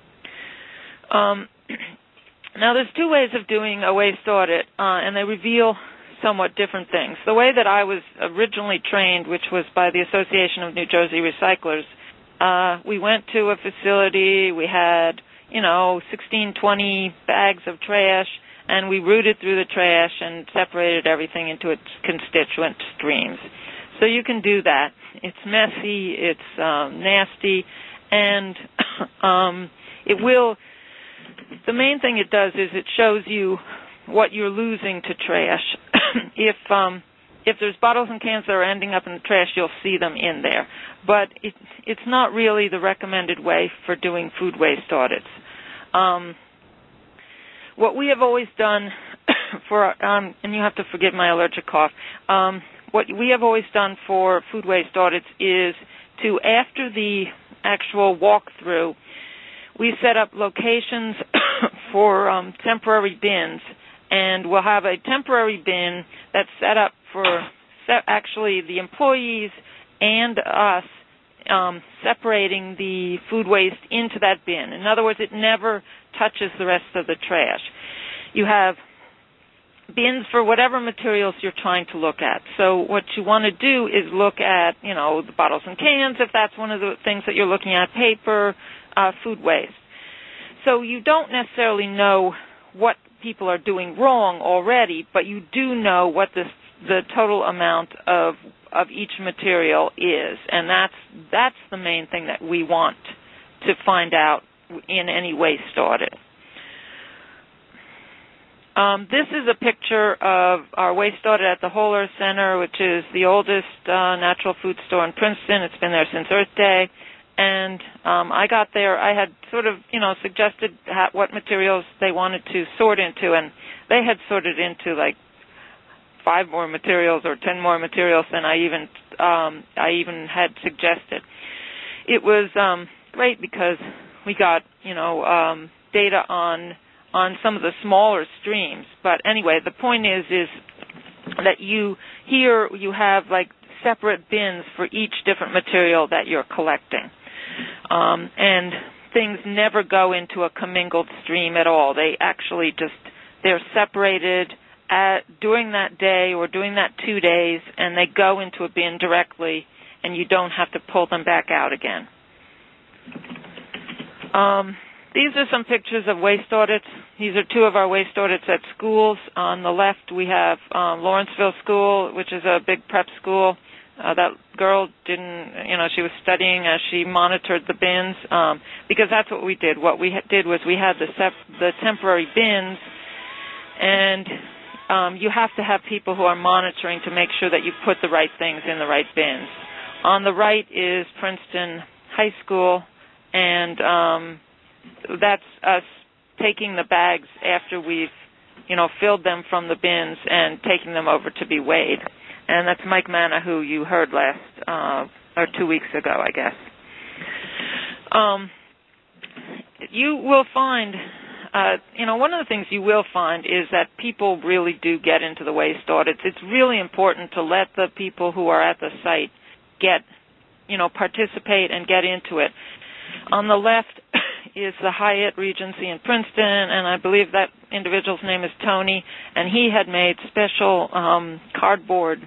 Now, there's two ways of doing a waste audit, and they reveal somewhat different things. The way that I was originally trained, which was by the Association of New Jersey Recyclers, we went to a facility, we had, 16, 20 bags of trash, and we rooted through the trash and separated everything into its constituent streams. So you can do that. It's messy, it's nasty, and the main thing it does is it shows you what you're losing to trash. If there's bottles and cans that are ending up in the trash, you'll see them in there. But it's not really the recommended way for doing food waste audits. What we have always done and you have to forgive my allergic cough, what we have always done for food waste audits is to, after the actual walkthrough, we set up locations for temporary bins, and we'll have a temporary bin that's set up for actually the employees and us separating the food waste into that bin. In other words, it never touches the rest of the trash. You have bins for whatever materials you're trying to look at. So what you want to do is look at, the bottles and cans, if that's one of the things that you're looking at, paper, food waste. So you don't necessarily know what people are doing wrong already, but you do know what the total amount of each material is, and that's the main thing that we want to find out in any waste audit. This is a picture of our waste audit at the Whole Earth Center, which is the oldest natural food store in Princeton. It's been there since Earth Day. And I got there, I had sort of, suggested what materials they wanted to sort into, and they had sorted into like 5 more materials or 10 more materials than I even had suggested. It was great because we got, data on some of the smaller streams. But anyway, the point is that you have like separate bins for each different material that you're collecting. And things never go into a commingled stream at all. They actually they're separated during that day or during that 2 days, and they go into a bin directly, and you don't have to pull them back out again. These are some pictures of waste audits. These are 2 of our waste audits at schools. On the left, we have Lawrenceville School, which is a big prep school. That girl didn't, she was studying as she monitored the bins, because that's what we did. What we did was we had the temporary bins, and you have to have people who are monitoring to make sure that you put the right things in the right bins. On the right is Princeton High School, and that's us taking the bags after we've, filled them from the bins and taking them over to be weighed. And that's Mike Manna, who you heard last, or 2 weeks ago, I guess. You will find, one of the things you will find is that people really do get into the waste audits. It's really important to let the people who are at the site participate and get into it. On the left is the Hyatt Regency in Princeton, and I believe that individual's name is Tony, and he had made special cardboard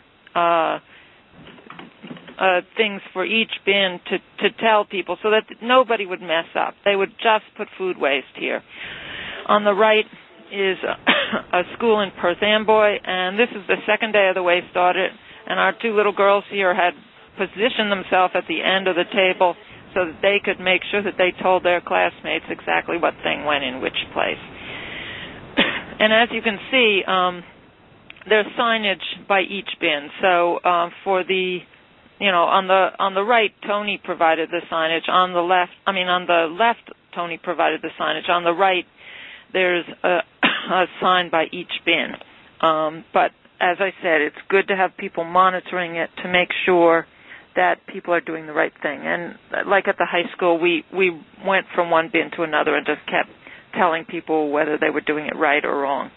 things for each bin to tell people so that nobody would mess up. They would just put food waste here. On the right is a school in Perth Amboy, and this is the second day of the waste audit, and our 2 little girls here had positioned themselves at the end of the table so that they could make sure that they told their classmates exactly what thing went in which place. And as you can see, there's signage by each bin. So for the, on the right, Tony provided the signage. On the left, Tony provided the signage. On the right, there's a sign by each bin. But as I said, it's good to have people monitoring it to make sure that people are doing the right thing. And like at the high school, we went from one bin to another and just kept telling people whether they were doing it right or wrong.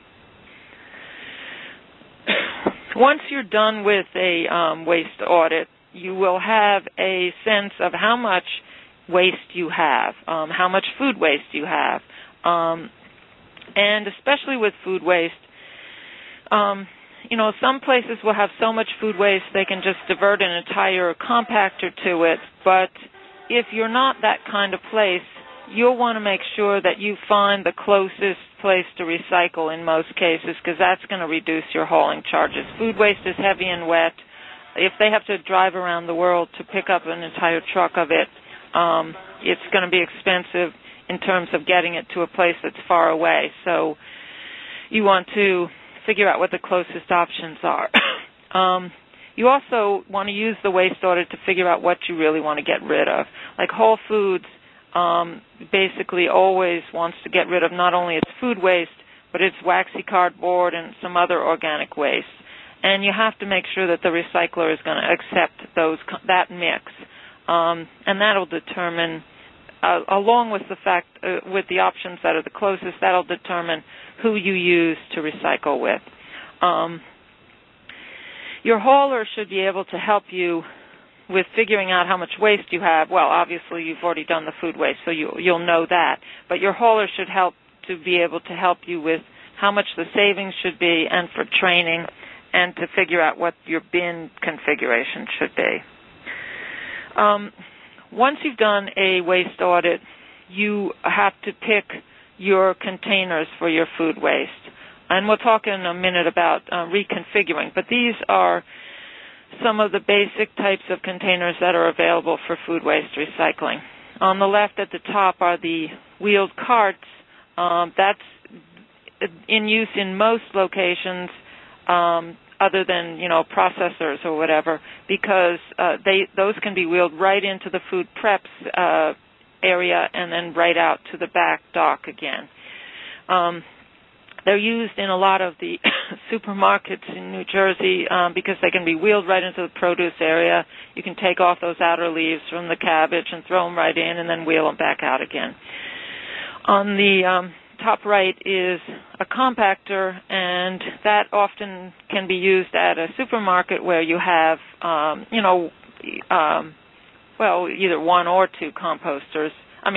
Once you're done with a waste audit, you will have a sense of how much waste you have, how much food waste you have. And especially with food waste, some places will have so much food waste they can just divert an entire compactor to it. But if you're not that kind of place, you'll want to make sure that you find the closest place to recycle in most cases, because that's going to reduce your hauling charges. Food waste is heavy and wet. If they have to drive around the world to pick up an entire truck of it, it's going to be expensive in terms of getting it to a place that's far away. So, you want to figure out what the closest options are. You also want to use the waste audit to figure out what you really want to get rid of. Like Whole Foods basically always wants to get rid of not only its food waste, but its waxy cardboard and some other organic waste. And you have to make sure that the recycler is going to accept that mix. And that'll determine, along with the fact, with the options that are the closest, that'll determine who you use to recycle with. Your hauler should be able to help you with figuring out how much waste you have. Well, obviously you've already done the food waste, so you'll know that. But your hauler should help to be able to help you with how much the savings should be, and for training, and to figure out what your bin configuration should be. Once you've done a waste audit, you have to pick your containers for your food waste. And we'll talk in a minute about reconfiguring, but these are some of the basic types of containers that are available for food waste recycling. On the left at the top are the wheeled carts. That's in use in most locations other than, processors or whatever, because those can be wheeled right into the food preps area and then right out to the back dock again. They're used in a lot of the supermarkets in New Jersey because they can be wheeled right into the produce area. You can take off those outer leaves from the cabbage and throw them right in and then wheel them back out again. On the top right is a compactor, and that often can be used at a supermarket where you have, either one or two compactors.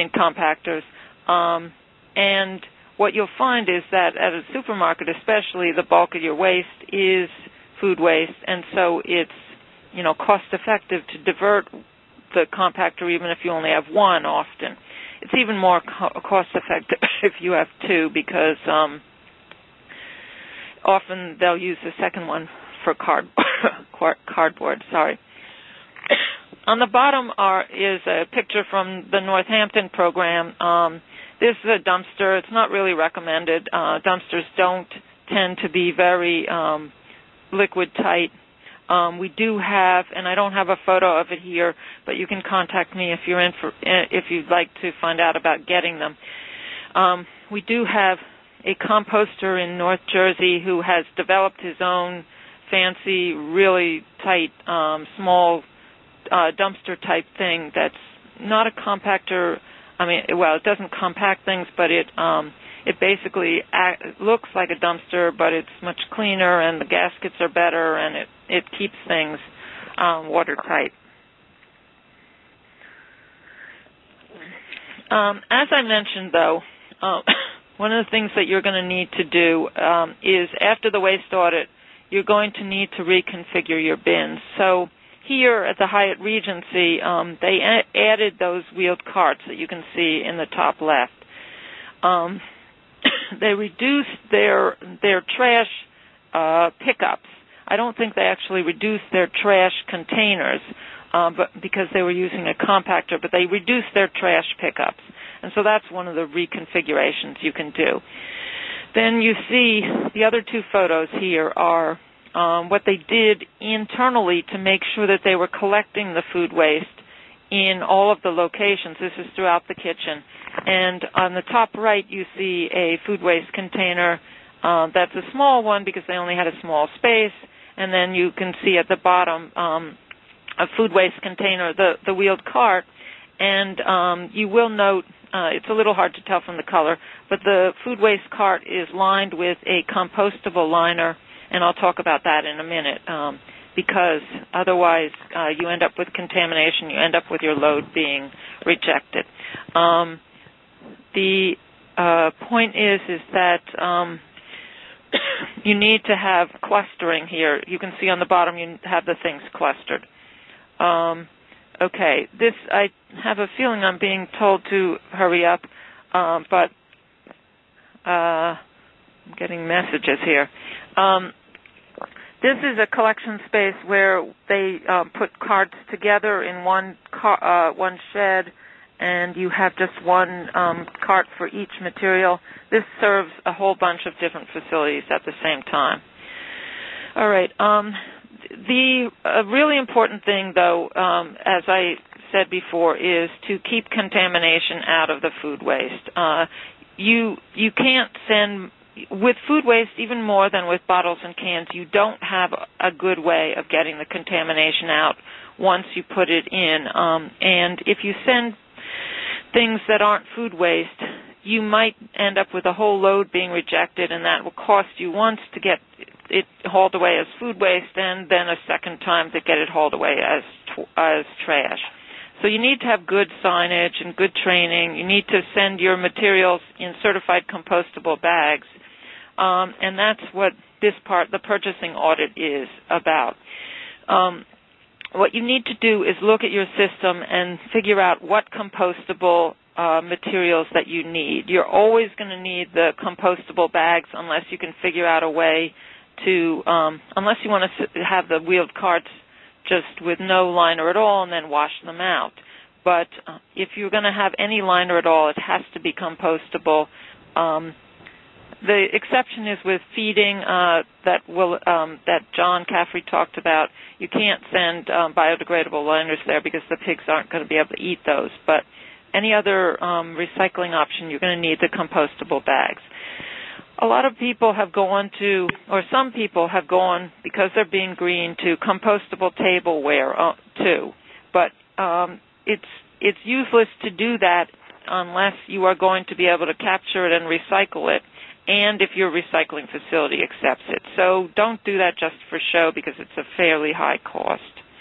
And what you'll find is that at a supermarket especially, the bulk of your waste is food waste, and so it's, cost-effective to divert the compactor even if you only have one often. It's even more cost-effective if you have two, because often they'll use the second one for cardboard. Sorry. On the bottom is a picture from the Northampton program. This is a dumpster. It's not really recommended. Dumpsters don't tend to be very liquid tight. We do have, and I don't have a photo of it here, but you can contact me if you'd like to find out about getting them. We do have a composter in North Jersey who has developed his own fancy, really tight, small dumpster type thing that's not a compactor. It doesn't compact things, but it basically looks like a dumpster, but it's much cleaner, and the gaskets are better, and it keeps things watertight. As I mentioned, though, one of the things that you're going to need to do is, after the waste audit, you're going to need to reconfigure your bins. So here at the Hyatt Regency, they added those wheeled carts that you can see in the top left. They reduced their trash pickups. I don't think they actually reduced their trash containers, but because they were using a compactor, but they reduced their trash pickups. And so that's one of the reconfigurations you can do. Then you see the other two photos here are what they did internally to make sure that they were collecting the food waste in all of the locations. This is throughout the kitchen. And on the top right, you see a food waste container. That's a small one because they only had a small space. And then you can see at the bottom a food waste container, the wheeled cart. And you will note, it's a little hard to tell from the color, but the food waste cart is lined with a compostable liner, and I'll talk about that in a minute, because otherwise you end up with contamination. You end up with your load being rejected. The point is that you need to have clustering here. You can see on the bottom you have the things clustered. Okay, I have a feeling I'm being told to hurry up, but I'm getting messages here. This is a collection space where they put carts together in one shed, and you have just one cart for each material, this serves a whole bunch of different facilities at the same time. All right. The really important thing, though, as I said before, is to keep contamination out of the food waste. You can't send, with food waste, even more than with bottles and cans, you don't have a good way of getting the contamination out once you put it in. And if you send things that aren't food waste, you might end up with a whole load being rejected, and that will cost you once to get it hauled away as food waste, and then a second time to get it hauled away as trash. So you need to have good signage and good training. You need to send your materials in certified compostable bags, and that's what this part, the purchasing audit, is about. What you need to do is look at your system and figure out what compostable materials that you need. You're always going to need the compostable bags unless you can figure out a way to, unless you want to have the wheeled carts just with no liner at all and then wash them out. But if you're going to have any liner at all, it has to be compostable. The exception is with feeding that John Caffrey talked about. You can't send biodegradable liners there because the pigs aren't going to be able to eat those. But any other recycling option, you're going to need the compostable bags. A lot of people have gone to, or some people have gone, because they're being green, to compostable tableware too. But it's useless to do that unless you are going to be able to capture it and recycle it, and if your recycling facility accepts it. So don't do that just for show because it's a fairly high cost.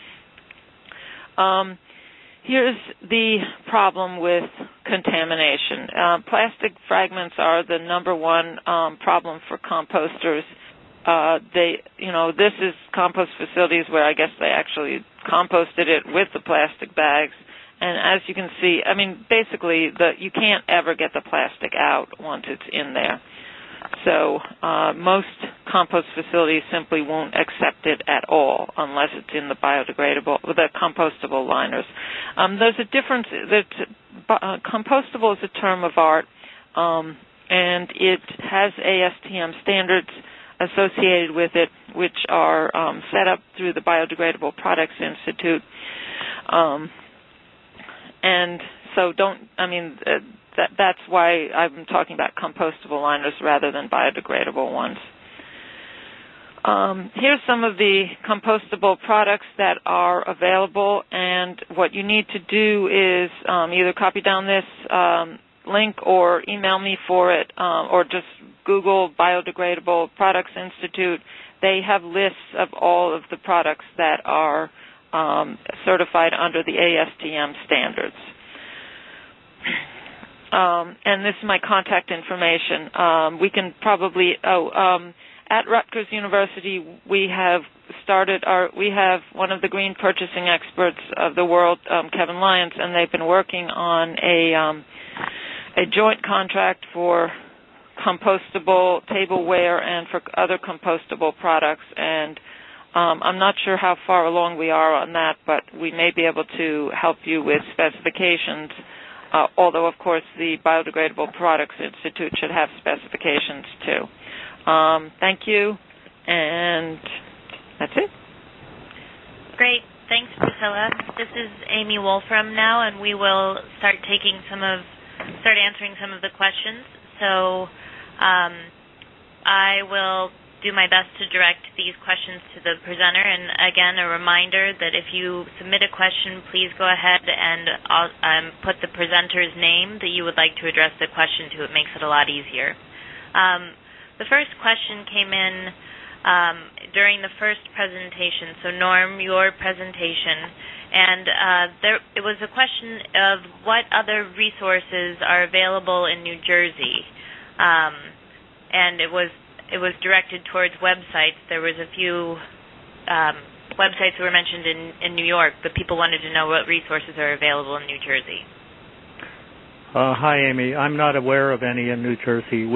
Here's the problem with contamination. Plastic fragments are the number one problem for composters. This is compost facilities where I guess they actually composted it with the plastic bags. And as you can see, I mean, basically, you can't ever get the plastic out once it's in there. So most compost facilities simply won't accept it at all unless it's in the the compostable liners. There's a difference. Compostable is a term of art, and it has ASTM standards associated with it, which are set up through the Biodegradable Products Institute. And so that's why I'm talking about compostable liners rather than biodegradable ones. Here's some of the compostable products that are available, and what you need to do is either copy down this link or email me for it, or just Google Biodegradable Products Institute. They have lists of all of the products that are certified under the ASTM standards. And this is my contact information. We can probably, at Rutgers University, we have one of the green purchasing experts of the world, Kevin Lyons, and they've been working on a joint contract for compostable tableware and for other compostable products. And I'm not sure how far along we are on that, but we may be able to help you with specifications. Although, of course, the Biodegradable Products Institute should have specifications, too. Thank you, and that's it. Great. Thanks, Priscilla. This is Amy Wolfram now, and we will start answering some of the questions. So I will do my best to direct these questions to the presenter. And again, a reminder that if you submit a question, please go ahead and put the presenter's name that you would like to address the question to. It makes it a lot easier. The first question came in during the first presentation. So Norm, your presentation, and it was a question of what other resources are available in New Jersey, and it was directed towards websites. There was a few websites that were mentioned in New York, but people wanted to know what resources are available in New Jersey. Hi, Amy. I'm not aware of any in New Jersey.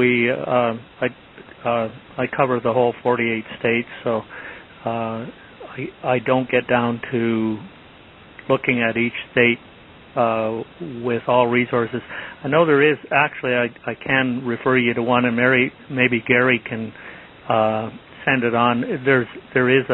I cover the whole 48 states, so I don't get down to looking at each state with all resources. I know there is actually. I can refer you to one, and maybe Gary can send it on. There is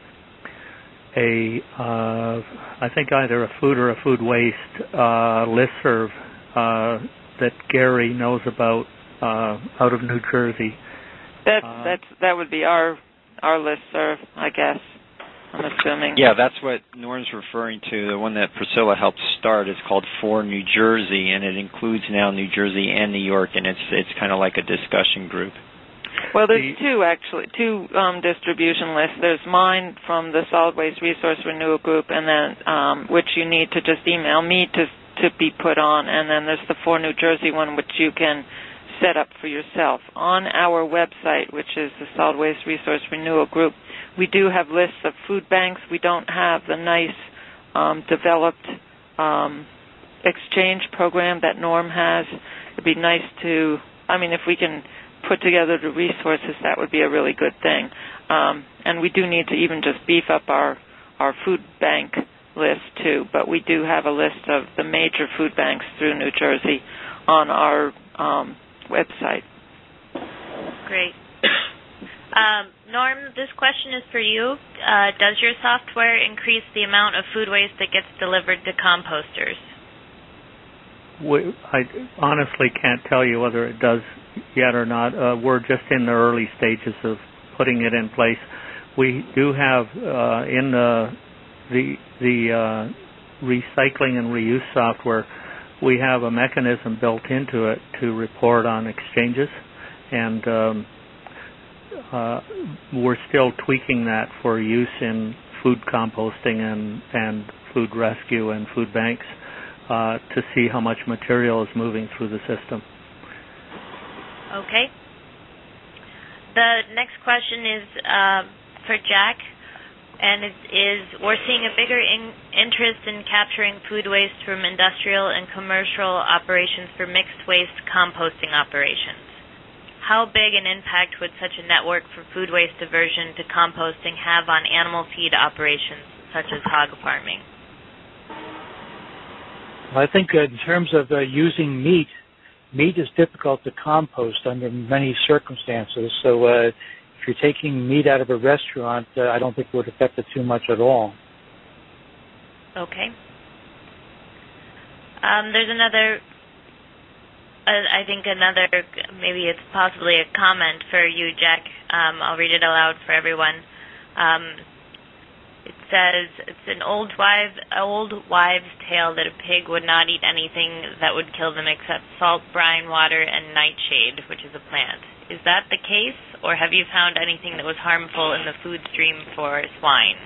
I think either a food or a food waste listserv that Gary knows about out of New Jersey. That would be our listserv, I guess. I'm assuming. Yeah, that's what Norm's referring to. The one that Priscilla helped start is called For New Jersey, and it includes now New Jersey and New York, and it's kind of like a discussion group. Well, there's two distribution lists. There's mine from the Solid Waste Resource Renewal Group, and then which you need to just email me to be put on, and then there's the For New Jersey one, which you can set up for yourself. On our website, which is the Solid Waste Resource Renewal Group, we do have lists of food banks. We don't have the nice developed exchange program that Norm has. It'd be nice to, if we can put together the resources, that would be a really good thing. And we do need to even just beef up our food bank list too, but we do have a list of the major food banks through New Jersey on our website. Great. Norm, this question is for you. Does your software increase the amount of food waste that gets delivered to composters? I honestly can't tell you whether it does yet or not. We're just in the early stages of putting it in place. We do have in the recycling and reuse software, we have a mechanism built into it to report on exchanges, and we're still tweaking that for use in food composting and food rescue and food banks to see how much material is moving through the system. Okay. The next question is for Jack, and it is, we're seeing a bigger interest in capturing food waste from industrial and commercial operations for mixed waste composting operations. How big an impact would such a network for food waste diversion to composting have on animal feed operations, such as hog farming? I think in terms of using meat is difficult to compost under many circumstances. So if you're taking meat out of a restaurant, I don't think it would affect it too much at all. Okay. There's another, maybe it's possibly a comment for you, Jack. I'll read it aloud for everyone. It says, it's an old wives' tale that a pig would not eat anything that would kill them except salt, brine, water, and nightshade, which is a plant. Is that the case, or have you found anything that was harmful in the food stream for swine?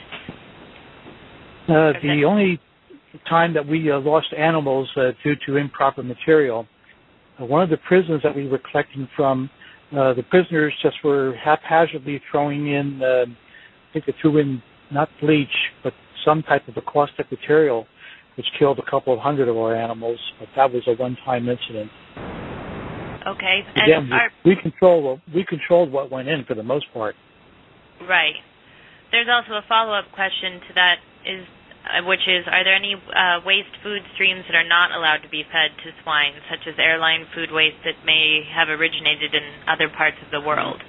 The only time that we lost animals due to improper material, one of the prisons that we were collecting from, the prisoners just were haphazardly throwing in, I think they threw in not bleach, but some type of a caustic material, which killed a couple of hundred of our animals. But that was a one-time incident. Okay. Again, we controlled what went in for the most part. Right. There's also a follow-up question to that, which is, are there any waste food streams that are not allowed to be fed to swine, such as airline food waste that may have originated in other parts of the world?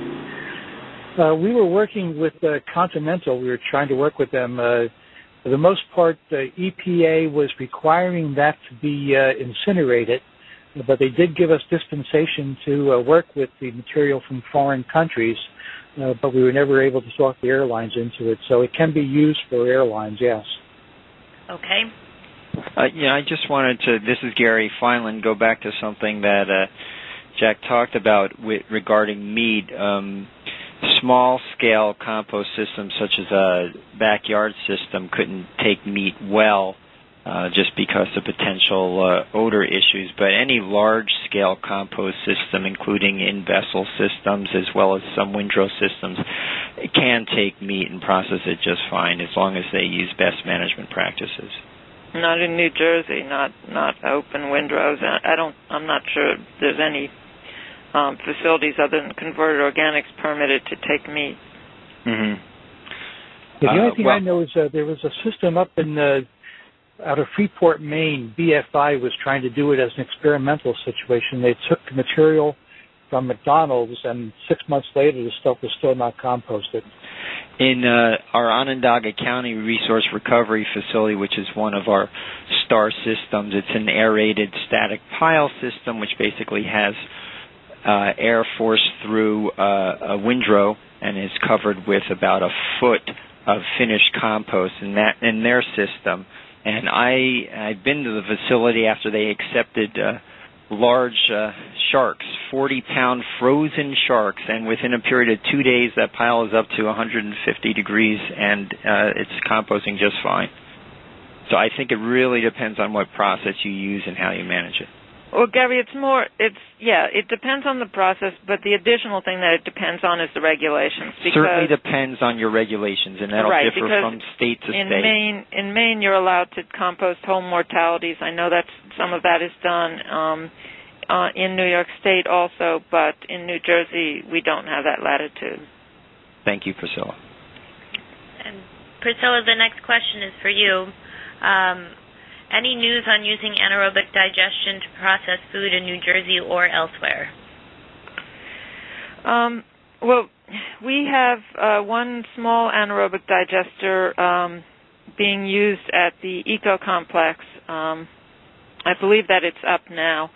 We were working with Continental. We were trying to work with them. For the most part, the EPA was requiring that to be incinerated, but they did give us dispensation to work with the material from foreign countries, but we were never able to talk the airlines into it. So it can be used for airlines, yes. Okay. I just wanted to, this is Gary Fineland, go back to something that Jack talked about regarding meat. Small-scale compost systems such as a backyard system couldn't take meat well just because of potential odor issues, but any large-scale compost system, including in-vessel systems as well as some windrow systems, can take meat and process it just fine as long as they use best management practices. Not in New Jersey, not open windrows. I'm not sure there's any facilities other than Converted Organics permitted to take meat. Mm-hmm. The only thing I know is there was a system up in out of Freeport, Maine, BFI was trying to do it as an experimental situation. They took the material from McDonald's, and 6 months later, the stuff was still not composted. In our Onondaga County Resource Recovery Facility, which is one of our STAR systems, it's an aerated static pile system, which basically has air forced through a windrow and is covered with about a foot of finished compost in their system. And I've been to the facility after they accepted large sharks, 40-pound frozen sharks, and within a period of 2 days, that pile is up to 150 degrees, and it's composting just fine. So I think it really depends on what process you use and how you manage it. Well, Gary, it depends on the process, but the additional thing that it depends on is the regulations. Certainly depends on your regulations, and that'll differ from state to state. In Maine, you're allowed to compost whole mortalities. I know that some of that is done in New York State also, but in New Jersey, we don't have that latitude. Thank you, Priscilla. And Priscilla, the next question is for you. Any news on using anaerobic digestion to process food in New Jersey or elsewhere? Well, we have one small anaerobic digester being used at the Eco Complex. I believe that it's up now.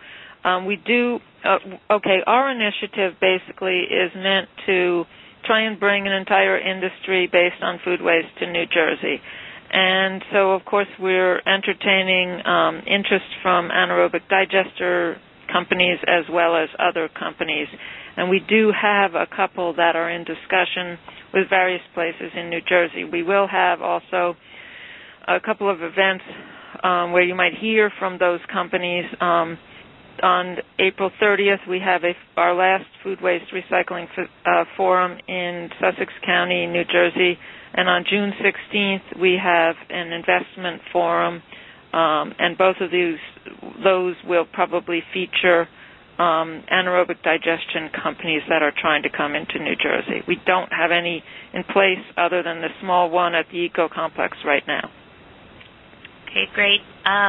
Our initiative basically is meant to try and bring an entire industry based on food waste to New Jersey. And so, of course, we're entertaining interest from anaerobic digester companies as well as other companies. And we do have a couple that are in discussion with various places in New Jersey. We will have also a couple of events where you might hear from those companies. On April 30th, we have our last food waste recycling forum in Sussex County, New Jersey. And on June 16th, we have an investment forum, and both of those will probably feature anaerobic digestion companies that are trying to come into New Jersey. We don't have any in place other than the small one at the Eco Complex right now. Okay, great.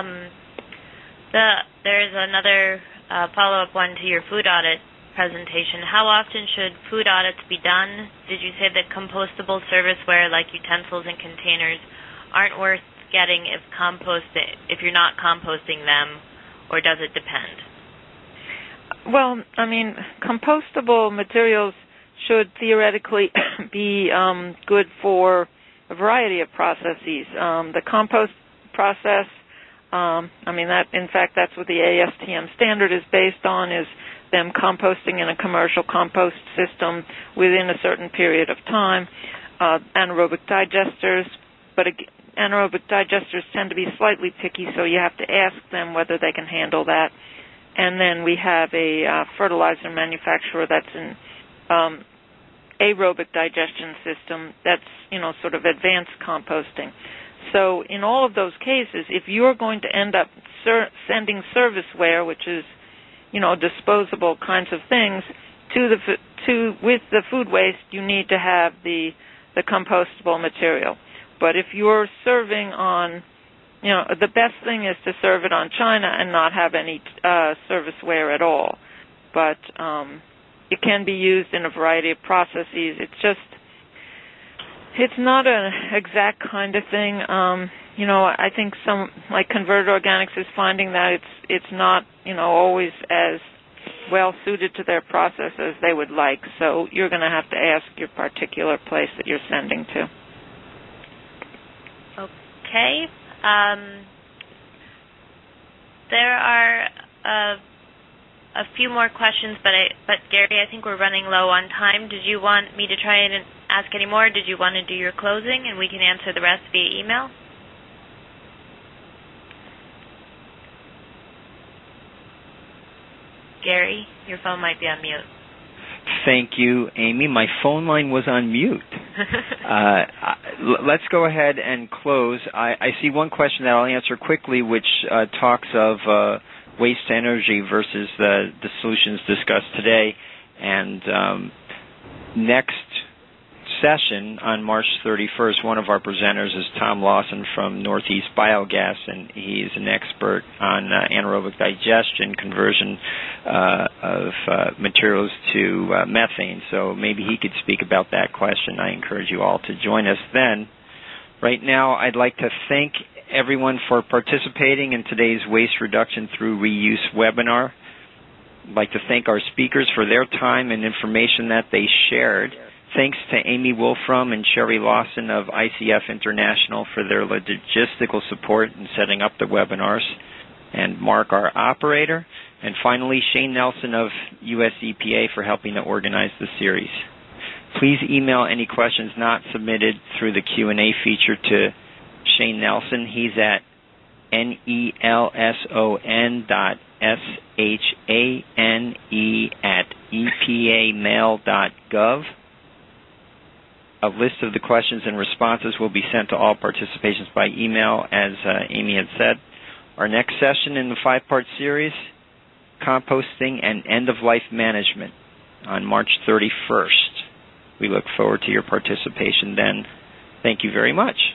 There's another follow-up one to your food audit presentation. How often should food audits be done? Did you say that compostable serviceware like utensils and containers aren't worth getting if you're not composting them, or does it depend? Well, I mean, compostable materials should theoretically be good for a variety of processes. The compost process, that's what the ASTM standard is based on, is them composting in a commercial compost system within a certain period of time. Anaerobic digesters, but anaerobic digesters tend to be slightly picky, so you have to ask them whether they can handle that. And then we have a fertilizer manufacturer that's an aerobic digestion system that's, sort of advanced composting. So in all of those cases, if you're going to end up sending serviceware, which is disposable kinds of things, with the food waste, you need to have the compostable material. But if you're serving on, the best thing is to serve it on china and not have any serviceware at all. But it can be used in a variety of processes. It's not an exact kind of thing. I think some, like Converted Organics, is finding that it's not, always as well suited to their process as they would like. So you're going to have to ask your particular place that you're sending to. Okay. There are a few more questions, but Gary, I think we're running low on time. Did you want me to try and ask any more? Did you want to do your closing, and we can answer the rest via email? Gary, your phone might be on mute. Thank you, Amy. My phone line was on mute. Let's go ahead and close. I see one question that I'll answer quickly, which talks of waste to energy versus the solutions discussed today. And next session on March 31st, one of our presenters is Tom Lawson from Northeast Biogas, and he's an expert on anaerobic digestion, conversion of materials to methane. So maybe he could speak about that question. I encourage you all to join us then. Right now, I'd like to thank everyone for participating in today's Waste Reduction Through Reuse webinar. I'd like to thank our speakers for their time and information that they shared. Thanks to Amy Wolfram and Sherry Lawson of ICF International for their logistical support in setting up the webinars, and Mark, our operator, and finally Shane Nelson of US EPA for helping to organize the series. Please email any questions not submitted through the Q&A feature to Shane Nelson. He's at nelson.shane@epamail.gov. A list of the questions and responses will be sent to all participations by email, as Amy had said. Our next session in the 5-part series, Composting and End-of-Life Management, on March 31st. We look forward to your participation then. Thank you very much.